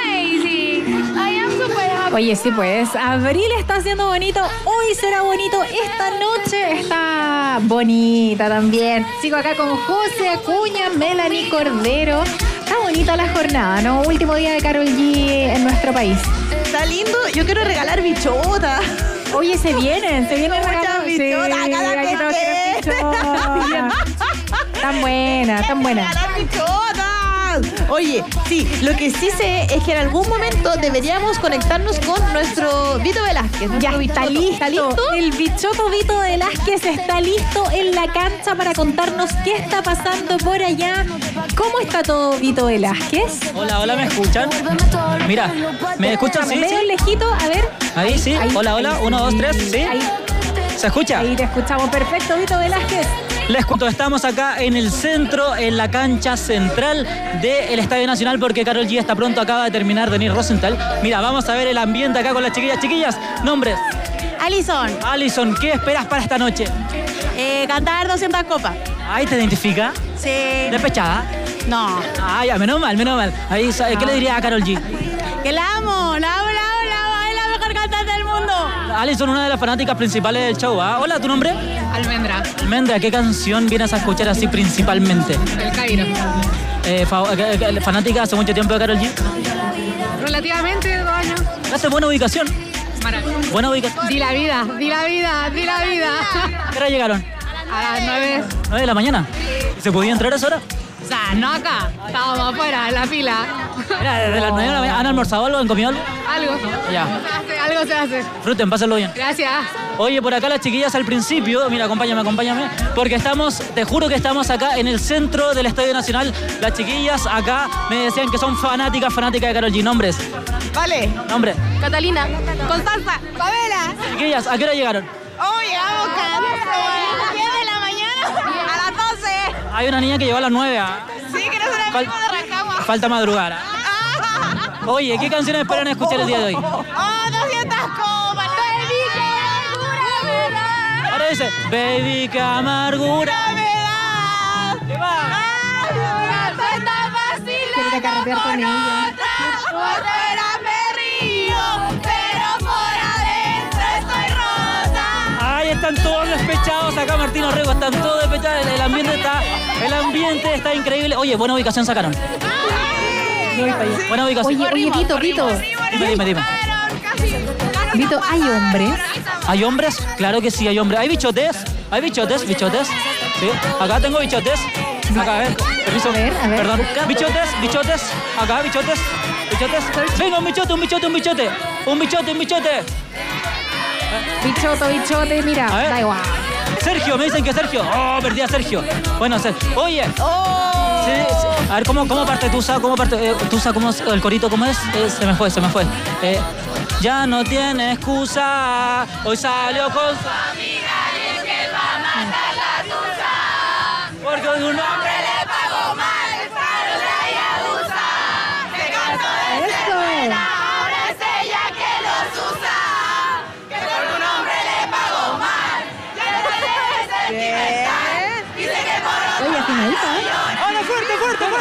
Oye, sí, pues, abril está siendo bonito, hoy será bonito, esta noche está bonita también. Sigo acá con José Acuña, Melanie Cordero. Está bonita la jornada, ¿no? Último día de Karol G en nuestro país. Está lindo, yo quiero regalar bichota. Oye, se vienen regalos. Bichota, Sí, aquí todos quieren bichota. Tan buena, tan buena. ¡Regalar bichotas! Oye, sí, lo que sí sé es que en algún momento deberíamos conectarnos con nuestro Vito Velázquez. Ya está listo. ¿Está listo? El bichoto Vito Velázquez está listo en la cancha para contarnos qué está pasando por allá. ¿Cómo está todo, Vito Velázquez? Hola, ¿me escuchan? Mira, ¿me escuchan? Sí, medio sí. lejito, a ver. Ahí, sí. Ahí. Hola, 1, 2, 3, sí. Ahí. ¿Se escucha? Ahí te escuchamos perfecto, Vito Velázquez. Les cuento, estamos acá en el centro, en la cancha central del Estadio Nacional, porque Karol G está pronto, acaba de terminar de venir Rosenthal. Mira, vamos a ver el ambiente acá con las chiquillas. Chiquillas, nombres. Alison, ¿qué esperas para esta noche? Cantar 200 copas. Ahí te identifica. Sí. ¿Despechada? No. Ah, ya, menos mal. Ahí, ¿qué le diría a Karol G? Que la amo, es la mejor cantante del mundo. Alison, una de las fanáticas principales del show, ¿ah? Hola, ¿tu nombre? Almendra, ¿qué canción vienes a escuchar así principalmente? El Cairo. ¿Fanática hace mucho tiempo de Karol G? Relativamente 2 años. ¿Hace buena ubicación? Maravilloso. Buena ubicación. Di la vida. ¿Qué hora llegaron? A las 9. 9 de la mañana. ¿Se podía entrar a esa hora? O sea, no acá. Estábamos afuera, en la fila. Mira, desde las 9 de la mañana. ¿Han almorzado algo? ¿Han comido algo? Algo. Ya. Algo se hace. Disfruten, pásenlo bien. Gracias. Oye, por acá las chiquillas al principio, mira, acompáñame, porque te juro que estamos acá en el centro del Estadio Nacional. Las chiquillas acá me decían que son fanáticas de Karol G. ¿Nombres? Vale. ¿Nombre? Catalina. Constanza. Pamela. Chiquillas, ¿a qué hora llegaron? Oh, llegamos a las 10 de la mañana. A las 12. Hay una niña que llegó a las 9. Sí, que no se la misma de Rancagua. Falta madrugar. Oye, ¿qué canciones esperan escuchar el día de hoy? Oh, 200 copas. Ahora dice, baby, qué amargura me da. ¿Qué va? Quiero ir a carretear con ella. Ay, están todos despechados acá, Martín Orrego, están todos despechados. El ambiente está increíble. Oye, buena ubicación sacaron. Buena ubicación. Oye, Vito. Dime. Vito, ¿hay hombres? ¿Hay hombres? Claro que sí, hay hombres. ¿Hay bichotes? Sí. Acá tengo bichotes. Acá, a ver. Permiso. A ver. Perdón. Bichotes. Acá, bichotes. Venga, un bichote. Bichote, mira. A ver. Da igual. Sergio, me dicen que Sergio. Oh, perdí a Sergio. Bueno, oye. Sí. A ver, ¿cómo parte Tusa? Tusa, ¿cómo es? El corito, ¿cómo es? Se me fue. Ya no tiene excusa. Hoy salió con su amiga y es que va a matar la Tusa. Porque hoy un hombre le pagó mal, Karol la usa. Se cansó de ser buena, ahora es ella que los usa. Que porque un hombre le pagó mal, ya no debe sentimental. Dice que por Oye, afinadita, ¡Ahora fuerte!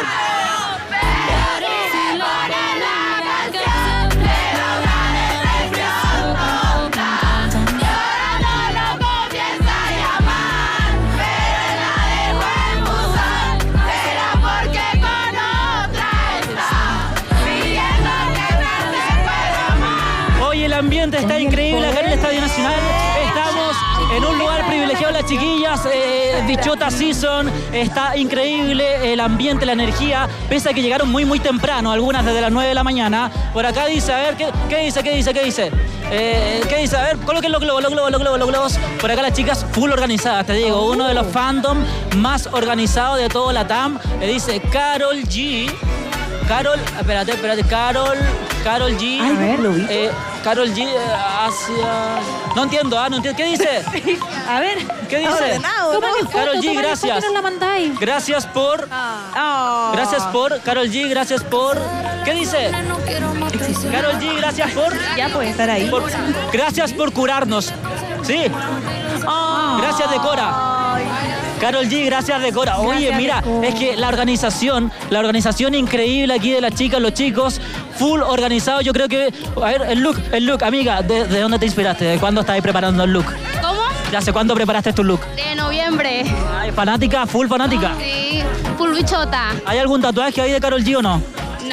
El ambiente está increíble acá en el Estadio Nacional. Estamos en un lugar privilegiado, las chiquillas. Bichota Season. Está increíble el ambiente, la energía. Pese a que llegaron muy temprano, algunas desde las 9 de la mañana. Por acá dice, a ver, ¿qué dice? ¿Qué dice? A ver, coloquen los globos. Por acá las chicas full organizadas, te digo. Uno de los fandom más organizados de todo la TAM. Dice Karol G. Espérate. Karol G. A ver, lo vi. Karol G hacia... No entiendo. ¿Qué dice? A ver. ¿Qué dice? Karol G, gracias. Gracias por... Karol G, gracias por... ¿Qué dice? Karol G, gracias por... Ya puede estar ahí. Gracias por curarnos. Sí. Gracias, Decora. Karol G, gracias Decora. Oye, Gracias, mira, Decora. es que la organización increíble aquí de las chicas, los chicos, full organizado. Yo creo que, a ver, el look, amiga, ¿de dónde te inspiraste? ¿De cuándo estabas preparando el look? ¿Cómo? ¿De hace cuándo preparaste tu look? De noviembre. Ay, fanática, full fanática. Sí, full bichota. ¿Hay algún tatuaje ahí de Karol G o no?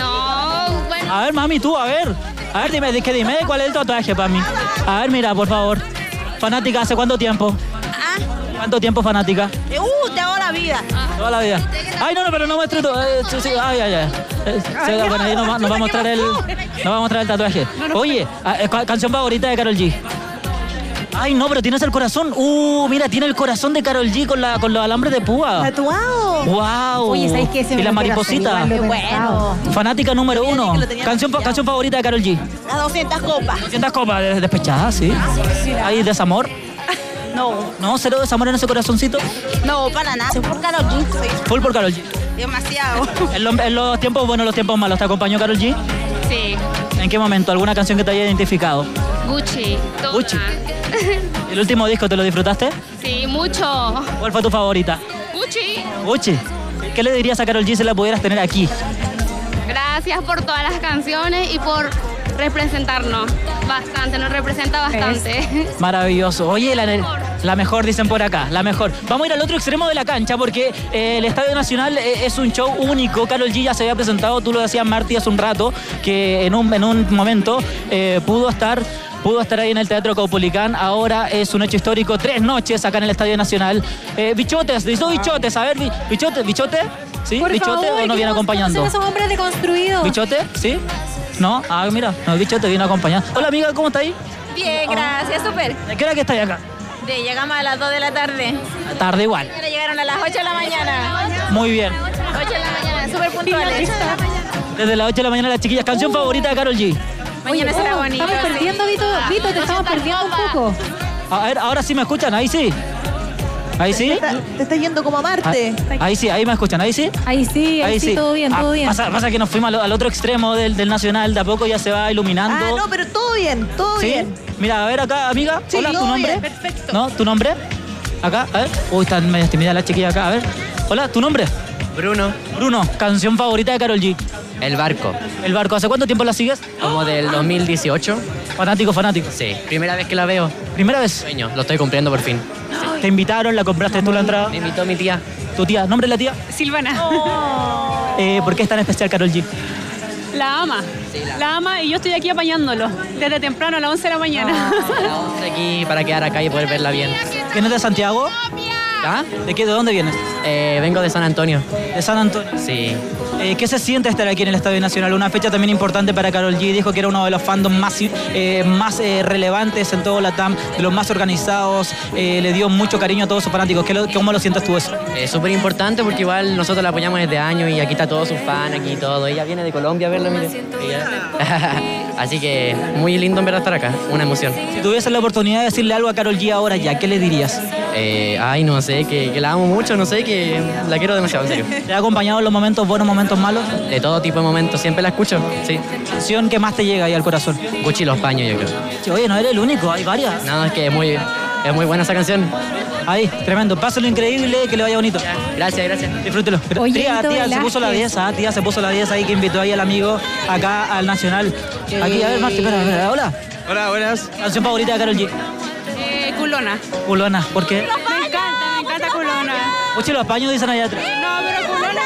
No, bueno. A ver, mami, tú, a ver, dime cuál es el tatuaje para mí. A ver, mira, por favor. Fanática, ¿hace cuánto tiempo? ¿Cuánto tiempo fanática? Toda la vida. Toda la vida. Ay, no, pero no muestre todo. Ay. Bueno, ahí nos va a mostrar el tatuaje. Oye, canción favorita de Karol G. Ay, no, pero tienes el corazón. Mira, tiene el corazón de Karol G con los alambres de púa. Tatuado. Wow. Oye, ¿sabes qué? Se Y me la metió mariposita. Qué bueno. Fanática número 1. Canción favorita de Karol G. Las 200 copas. 200 copas, despechada, sí. ¿Hay desamor? No, cero desamor en ese corazoncito. No, para nada. Soy por Karol G. Full por Karol G. Demasiado. En los tiempos buenos, los tiempos malos, ¿te acompañó Karol G? Sí. ¿En qué momento? ¿Alguna canción que te haya identificado? Gucci. Toda. Gucci. ¿El último disco te lo disfrutaste? Sí, mucho. ¿Cuál fue tu favorita? Gucci. Gucci. ¿Qué le dirías a Karol G si la pudieras tener aquí? Gracias por todas las canciones y por representarnos bastante, nos representa bastante. Maravilloso. Oye, la mejor, dicen por acá, la mejor. Vamos a ir al otro extremo de la cancha porque el Estadio Nacional es un show único. Karol G ya se había presentado, tú lo decías, Marty, hace un rato, que en un momento pudo estar ahí en el Teatro Caupolicán. Ahora es un hecho histórico, 3 noches acá en el Estadio Nacional. Bichotes, necesito bichotes, a ver, bichote, ¿sí? Por ¿Bichote favor, o no viene acompañando? Son esos hombres deconstruidos. ¿Bichote? ¿Sí? ¿No? Ah, mira, no, bichote viene acompañado. Hola, amiga, ¿cómo está ahí? Bien, gracias, súper. ¿De qué hora que estáis acá? Llegamos a las 2 de la tarde. Tarde igual. Pero llegaron a las 8 de la mañana. Muy bien. 8 de la mañana, súper puntuales. Desde las 8 de la mañana las chiquillas. Canción favorita de Karol G. Mañana será bonito. Estamos perdiendo, Vito, te estamos perdiendo un poco. A ver, ahora sí me escuchan, ahí sí. Ahí sí. Te está yendo como a Marte. Ahí sí, ahí me escuchan, ahí sí. Ahí sí, todo bien, todo bien. Pasa que nos fuimos al otro extremo del Nacional, de a poco ya se va iluminando. No, pero todo bien, todo ¿Sí? bien. Mira, a ver acá, amiga. Sí, hola, ¿tu todo nombre? bien, perfecto. ¿No? ¿Tu nombre? Acá, a ver. Uy, están medio tímidas las chiquillas acá, a ver. Hola, ¿tu nombre? Bruno. Bruno, canción favorita de Karol G. El barco. El barco, ¿hace cuánto tiempo la sigues? Como del 2018. Fanático. Sí, primera vez que la veo. ¿Primera vez? Sueño, lo estoy cumpliendo por fin. ¿Te invitaron? ¿La compraste tú la entrada? Me invitó mi tía. ¿Tu tía? ¿Nombre de la tía? Silvana. ¿Por qué es tan especial Karol G? La ama. La ama y yo estoy aquí apañándolo. Desde temprano a las 11 de la mañana. Aquí para quedar acá y poder verla bien. ¿Vienes de Santiago? ¿Ah? ¿De dónde vienes? Vengo de San Antonio. ¿De San Antonio? Sí. ¿Qué se siente estar aquí en el Estadio Nacional? Una fecha también importante para Karol G. Dijo que era uno de los fandoms más relevantes en todo Latam, de los más organizados. Le dio mucho cariño a todos sus fanáticos. ¿Cómo lo sientes tú eso? Es súper importante porque igual nosotros la apoyamos desde años y aquí está todos sus fans, aquí todo. Ella viene de Colombia a verla, mire. Así que muy lindo en verdad estar acá. Una emoción. Si tuvieses la oportunidad de decirle algo a Karol G ahora ya, ¿qué le dirías? No sé, que la amo mucho, no sé, que la quiero demasiado, en serio. ¿Te ha acompañado en los momentos buenos, momentos malos? De todo tipo de momentos, siempre la escucho, sí. ¿Canción que más te llega ahí al corazón? Gucci Los Paños, yo creo. Oye, no eres el único, hay varias. No, es que es muy buena esa canción. Ahí, tremendo. Pásalo increíble, que le vaya bonito. Gracias. Disfrútelo. Oye, Tía, se puso la 10, tía se puso la 10 ahí que invitó ahí al amigo acá al Nacional. Aquí, a ver, Marti, espera. Hola. Hola, buenas. ¿Canción favorita de Karol G? Culona. Culona, ¿por qué? Me encanta Culona. Gucci Los Paños dicen allá atrás. No, pero Culona.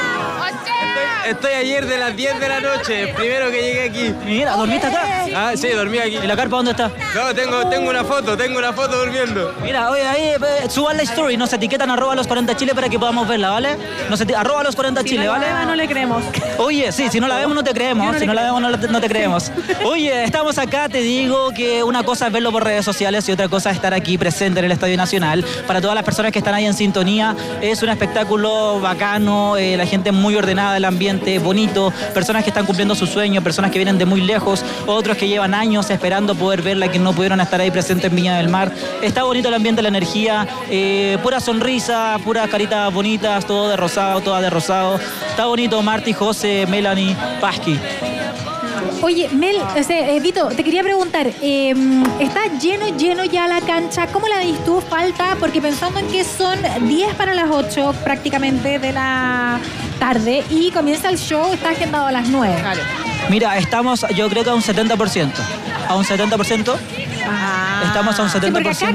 Estoy ayer de las 10 de la noche, primero que llegué aquí. Mira, ¿dormiste acá? Ah, sí, dormí aquí. ¿Y la carpa dónde está? No, tengo una foto durmiendo. Mira, oye, ahí suban la story, nos etiquetan @los40chile para que podamos verla, ¿vale? @los40chile, ¿vale? No le creemos. Oye, sí, si no la vemos no te creemos, si no la vemos no te creemos. Oye, estamos acá, te digo que una cosa es verlo por redes sociales y otra cosa es estar aquí presente en el Estadio Nacional. Para todas las personas que están ahí en sintonía, es un espectáculo bacano, la gente muy ordenada, el ambiente bonito, personas que están cumpliendo su sueño, personas que vienen de muy lejos, otros que llevan años esperando poder verla, que no pudieron estar ahí presentes en Viña del Mar. Está bonito el ambiente, la energía, pura sonrisa, puras caritas bonitas, todo de rosado, todas de rosado. Está bonito, Marty, José, Melanie, Pasqui. Oye, Mel, Vito, te quería preguntar, ¿está lleno ya la cancha? ¿Cómo la ves tú? Falta, porque pensando en que son 10 para las 8 prácticamente de la tarde y comienza el show, está agendado a las 9. Claro. Mira, estamos, yo creo que a un 70%. A un 70%. Estamos a un 70%. Sí,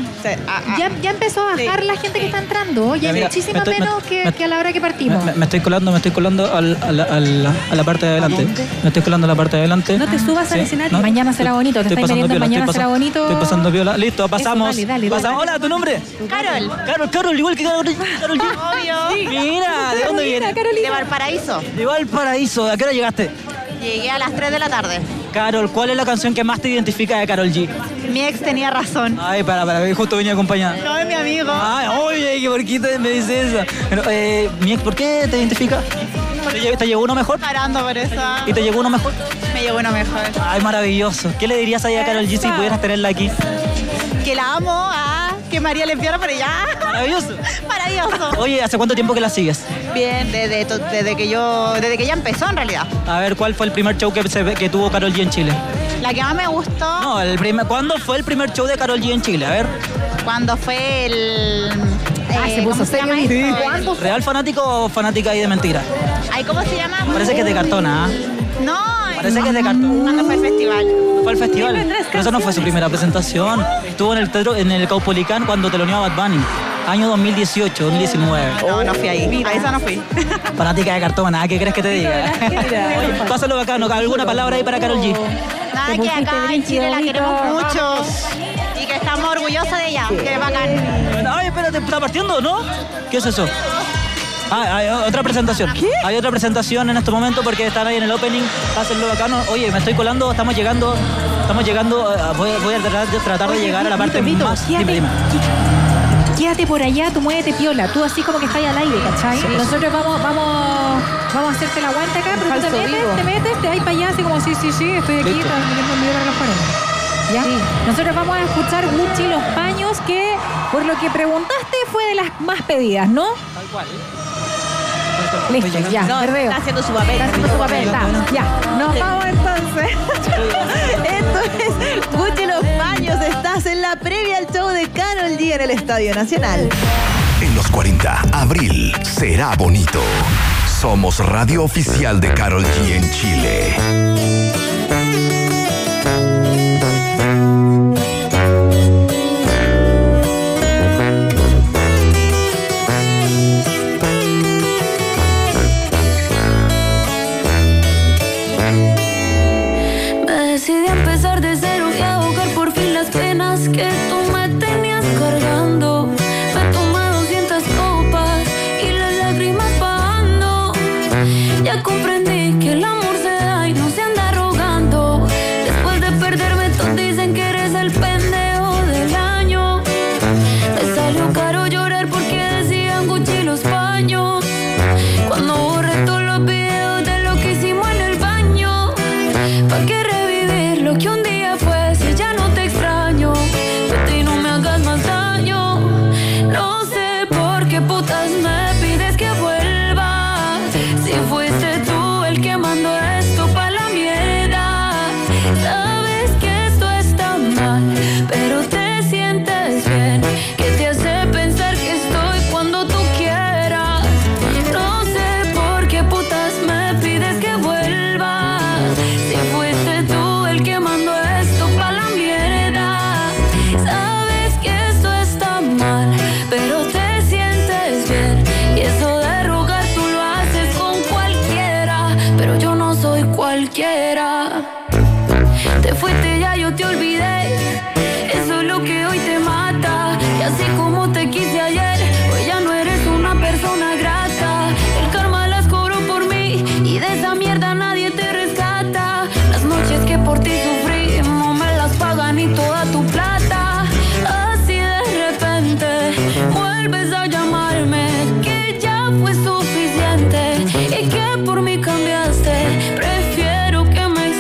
ya empezó a bajar la gente que está entrando. Ya hay muchísima menos que a la hora que partimos. Me estoy colando a la parte de adelante. Me estoy colando a la parte de adelante. No te subas al escenario. ¿No? Mañana será bonito. Te estáis metiendo. Mañana será bonito. Estoy pasando viola. Listo, pasamos. Eso, dale. Hola, ¿tu nombre? Carol, igual que Carol G. Obvio. Sí. Mira, ¿de dónde viene? De Valparaíso. De Valparaíso. ¿A qué hora llegaste? Llegué a las 3 de la tarde. Carol, ¿cuál es la canción que más te identifica de Karol G? Mi ex tenía razón. Ay, para, justo venía acompañada. No, es mi amigo. Ay, oye, qué porquito me dice eso. Pero, mi ex, ¿por qué te identifica? ¿Te llegó uno mejor? Parando por eso. ¿Y te llegó uno mejor? Me llegó uno mejor. Ay, maravilloso. ¿Qué le dirías ahí a Karol G si pudieras tenerla aquí? Que la amo, que María lesbiana, pero ya. Maravilloso. Maravilloso. Oye, ¿hace cuánto tiempo que la sigues? Bien, desde que ella empezó en realidad. A ver, ¿cuál fue el primer show que tuvo Karol G en Chile? La que más me gustó. No, ¿cuándo fue el primer show de Karol G en Chile? A ver. Cuando fue el... se puso serio. Sí. ¿Real fanático o fanática ahí de mentira? Ay, ¿cómo se llama? Parece que es de cartona, ¿eh? No. Parece que es de cartón. ¿Cuándo fue el festival? Fue el festival. Pero esa no fue su primera presentación. Estuvo en el teatro, en el Caupolicán cuando teloneó a Bad Bunny. Año 2018, 2019. No fui ahí. A esa no fui. Fanática de cartona, ¿qué crees que te diga? Oye, pásalo bacano. ¿Alguna palabra ahí para Karol G? Nada, que acá en Chile la queremos mucho. Y que estamos orgullosos de ella. Que es bacán. Ay, espérate, ¿está partiendo, no? ¿Qué es eso? Hay otra presentación. ¿Qué? Hay otra presentación en este momento porque están ahí en el opening. Pásenlo bacano. Oye, me estoy colando, estamos llegando. Voy a tratar de llegar a la parte más... Dime. Quédate por allá, tú muévete piola. Tú así como que estás al aire, ¿cachai? Sí. Nosotros vamos a hacerte la aguanta acá, pero tú te metes, te vas para allá así como sí, estoy aquí, transmitiendo el video para los 40. ¿Ya? Sí. Nosotros vamos a escuchar Gucci Los Paños, que por lo que preguntaste fue de las más pedidas, ¿no? Tal cual. Listo, ya, perfecto. Está haciendo su papel. Ya, nos vamos entonces. Esto es Gucci Los Paños. Estás en la previa al show de Karol G en el Estadio Nacional. En los 40, abril será bonito. Somos radio oficial de Karol G en Chile. Decidí empezar de cero y ahogar por fin las penas que tú me tenías cargando. Me tomé 200 copas y las lágrimas bajando. Ya comprendí que el amor se da y no se anda rogando. Después de perderme todos dicen que eres el pendejo del año. Me salió caro llorar porque decían Gucci Los Paños. Cuando borré todos los videos de lo que hicimos en el baño. ¿Pa' qué revivir lo que un día fue si ya no te extraño? Vete y no me hagas más daño. No sé por qué putas me pides que vuelva. Si fuiste tú el que mandó esto pa' la mierda. Sabes que esto está mal, pero te sientes bien. Que te hace pensar que estoy cuando tú quieras. No sé por qué putas me pides que vuelva. Si fuiste tú el que mandó esto pa' la mierda. Sabes que esto está mal, pero te sientes bien. Y eso de rogar tú lo haces con cualquiera, pero yo no soy cualquiera. Te fuiste ya, yo te olvidé. Eso es lo que hoy te mata. Y así como te quise ayer, hoy ya no eres una persona grata. El karma las cobró por mí y de esa mierda nadie te rescata. Las noches que por ti sufrí no me las pagan ni toda tu plata. Así de repente vuelves a llamarme, que ya fue suficiente y que por mí cambiaste. Prefiero que me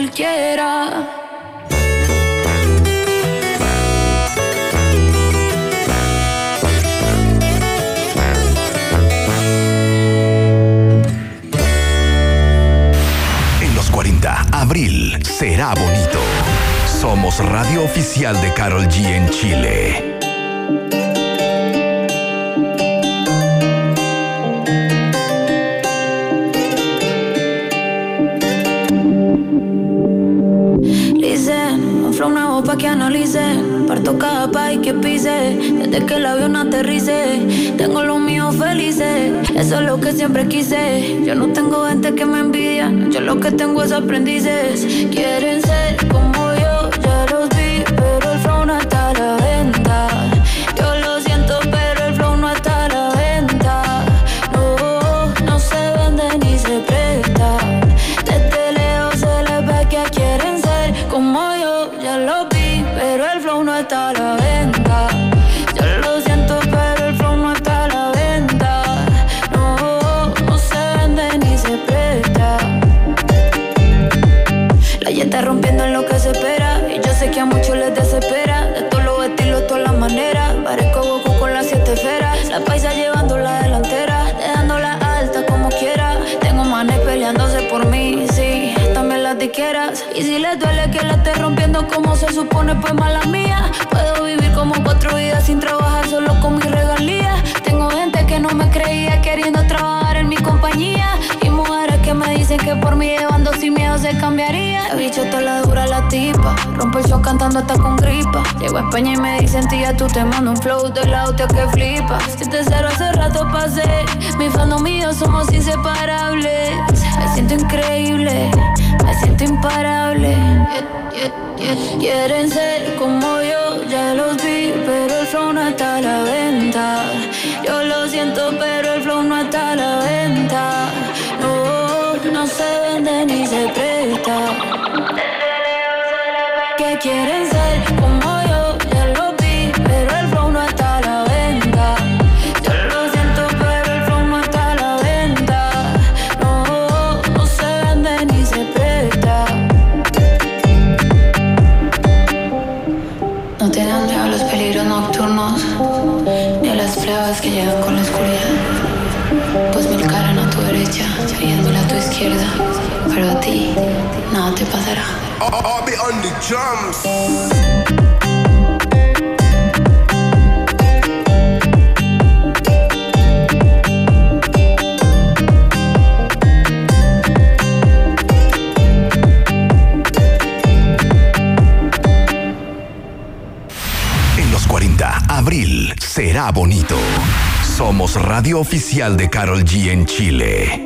cualquiera. En los 40, abril será bonito. Somos radio oficial de Karol G en Chile. Un flow nuevo pa' que analice. Parto cada país que pise. Desde que el avión aterrice, tengo los míos felices. Eso es lo que siempre quise. Yo no tengo gente que me envidia. Yo lo que tengo es aprendices. Quieren ser como yo, ya los vi, pero el flow no está a la venta. Yo lo siento, pero el flow no está a la venta. No, no se vende ni se presta. Desde lejos se les ve que quieren ser como yo, ya lo vi, pero el flow no está a la venta. Yo lo siento, pero el flow no está a la venta. No, no se vende ni se presta. La ya está rompiendo en lo que se espera. Y yo sé que a muchos les desespera. De todos los estilos, todas las maneras. Parezco Goku con las 7 esferas. La paisa llevando la delantera, dejándola alta como quiera. Tengo manes peleándose por mí, sí, también las diqueras. Y si les duele que la esté rompiendo como se supone, pues mala mía. Puedo vivir como 4 vidas sin trabajar, solo con mis regalías. Tengo gente que no me creía queriendo trabajar en mi compañía. Y mujeres que me dicen que por mí llevando sin miedo se cambiaría. La bichota la dura la tipa, rompe el show cantando hasta con gripa. Llego a España y me dicen, tía, tú te mando un flow del auto que flipa. 7-0 hace rato pasé, mi fandom mío somos inseparables. Me siento increíble, me siento imparable. Quieren ser como yo, ya los vi, pero el flow no está a la venta. Yo lo siento, pero el flow no está a la venta. No, no se vende ni se presta. Que quieren ser como yo, ya lo vi, pero el flow no está a la venta. Yo lo siento, pero el flow no está a la venta. No, no se vende ni se presta. No tienen miedo a los peligros nocturnos, ni a las pruebas que llegan con la oscuridad. Pues mil caras a tu derecha, yéndole a tu izquierda, pero a ti nada te pasará. I'll be on the drums. En los 40, abril será bonito. Somos radio oficial de Karol G en Chile.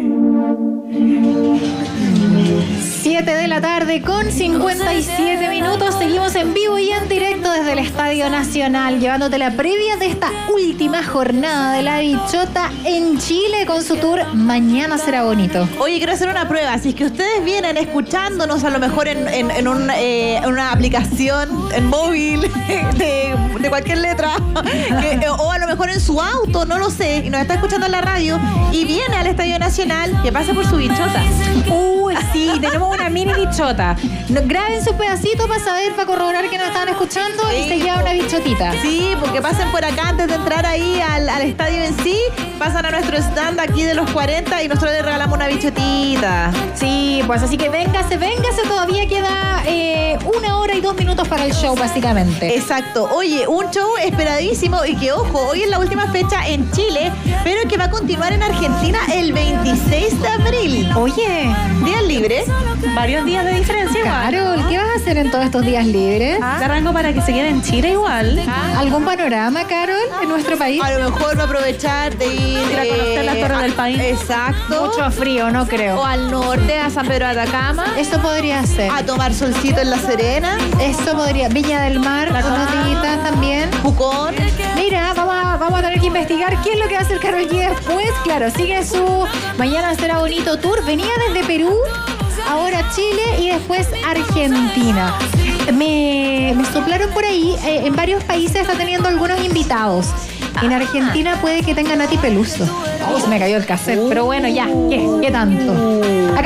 7 de la tarde con 57 minutos. Seguimos en vivo y en directo desde el Estadio Nacional, llevándote la previa de esta última jornada de la bichota en Chile con su tour Mañana Será Bonito. Oye, quiero hacer una prueba. Si es que ustedes vienen escuchándonos a lo mejor en una aplicación, en móvil, de cualquier letra, o a lo mejor en su auto, no lo sé, y nos está escuchando en la radio, y viene al Estadio Nacional, que pase por su bichota. Uy, sí, tenemos una mini bichota. Graben su pedacito para saber, para corroborar que nos estaban escuchando, sí, y se lleva una bichotita. Sí, porque pasen por acá antes de entrar ahí al estadio en sí, pasan a nuestro stand aquí de los 40 y nosotros les regalamos una bichotita. Sí, pues así que véngase, todavía queda 1 hora y 2 minutos para el show, básicamente. Exacto. Oye, un show esperadísimo y que, ojo, hoy es la última fecha en Chile, pero que va a continuar en Argentina el 26 de abril. Oye, días libres. Varios días de diferencia igual. Carol, ¿qué vas a hacer en todos estos días libres? Te arranco para que se quede en Chile igual. ¿Algún panorama, Carol, en nuestro país? A lo mejor va a aprovechar de ir a conocer las torres del país. Exacto. Mucho frío, no creo. O al norte, a San Pedro de Atacama. Eso podría ser. A tomar solcito en La Serena. Eso podría. Viña del Mar, unos días también. Pucón. Mira, vamos a tener que investigar qué es lo que va a hacer Karol G después. Claro, sigue su Mañana Será Bonito tour. Venía desde Perú, ahora Chile y después Argentina. Me soplaron por ahí, en varios países está teniendo algunos invitados. En Argentina puede que tenga Nati Peluso. Se me cayó el cassette, pero bueno, ya, ¿qué tanto? Acá en Chile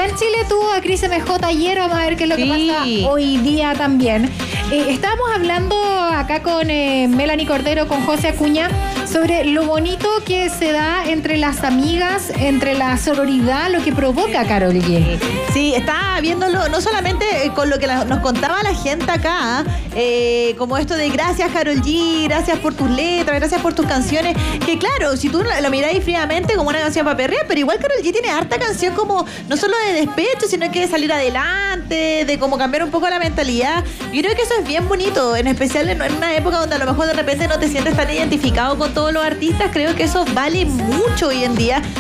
tuvo a Cris MJ ayer, vamos a ver qué es lo que pasa hoy día también. Estábamos hablando acá con Melanie Cordero, con José Acuña, sobre lo bonito que se da entre las amigas, entre la sororidad, lo que provoca Karol G. Sí, estaba viéndolo no solamente con lo que nos contaba la gente acá, como esto de gracias Karol G, gracias por tus letras, gracias por tus canciones, que claro, si tú lo miráis fríamente como una canción para perrear, pero igual Karol G tiene harta canción como no solo de despecho, sino que de salir adelante, de como cambiar un poco la mentalidad. Yo creo que eso es bien bonito, en especial en una época donde a lo mejor de repente no te sientes tan identificado con todos los artistas. Creo que eso vale mucho hoy en día,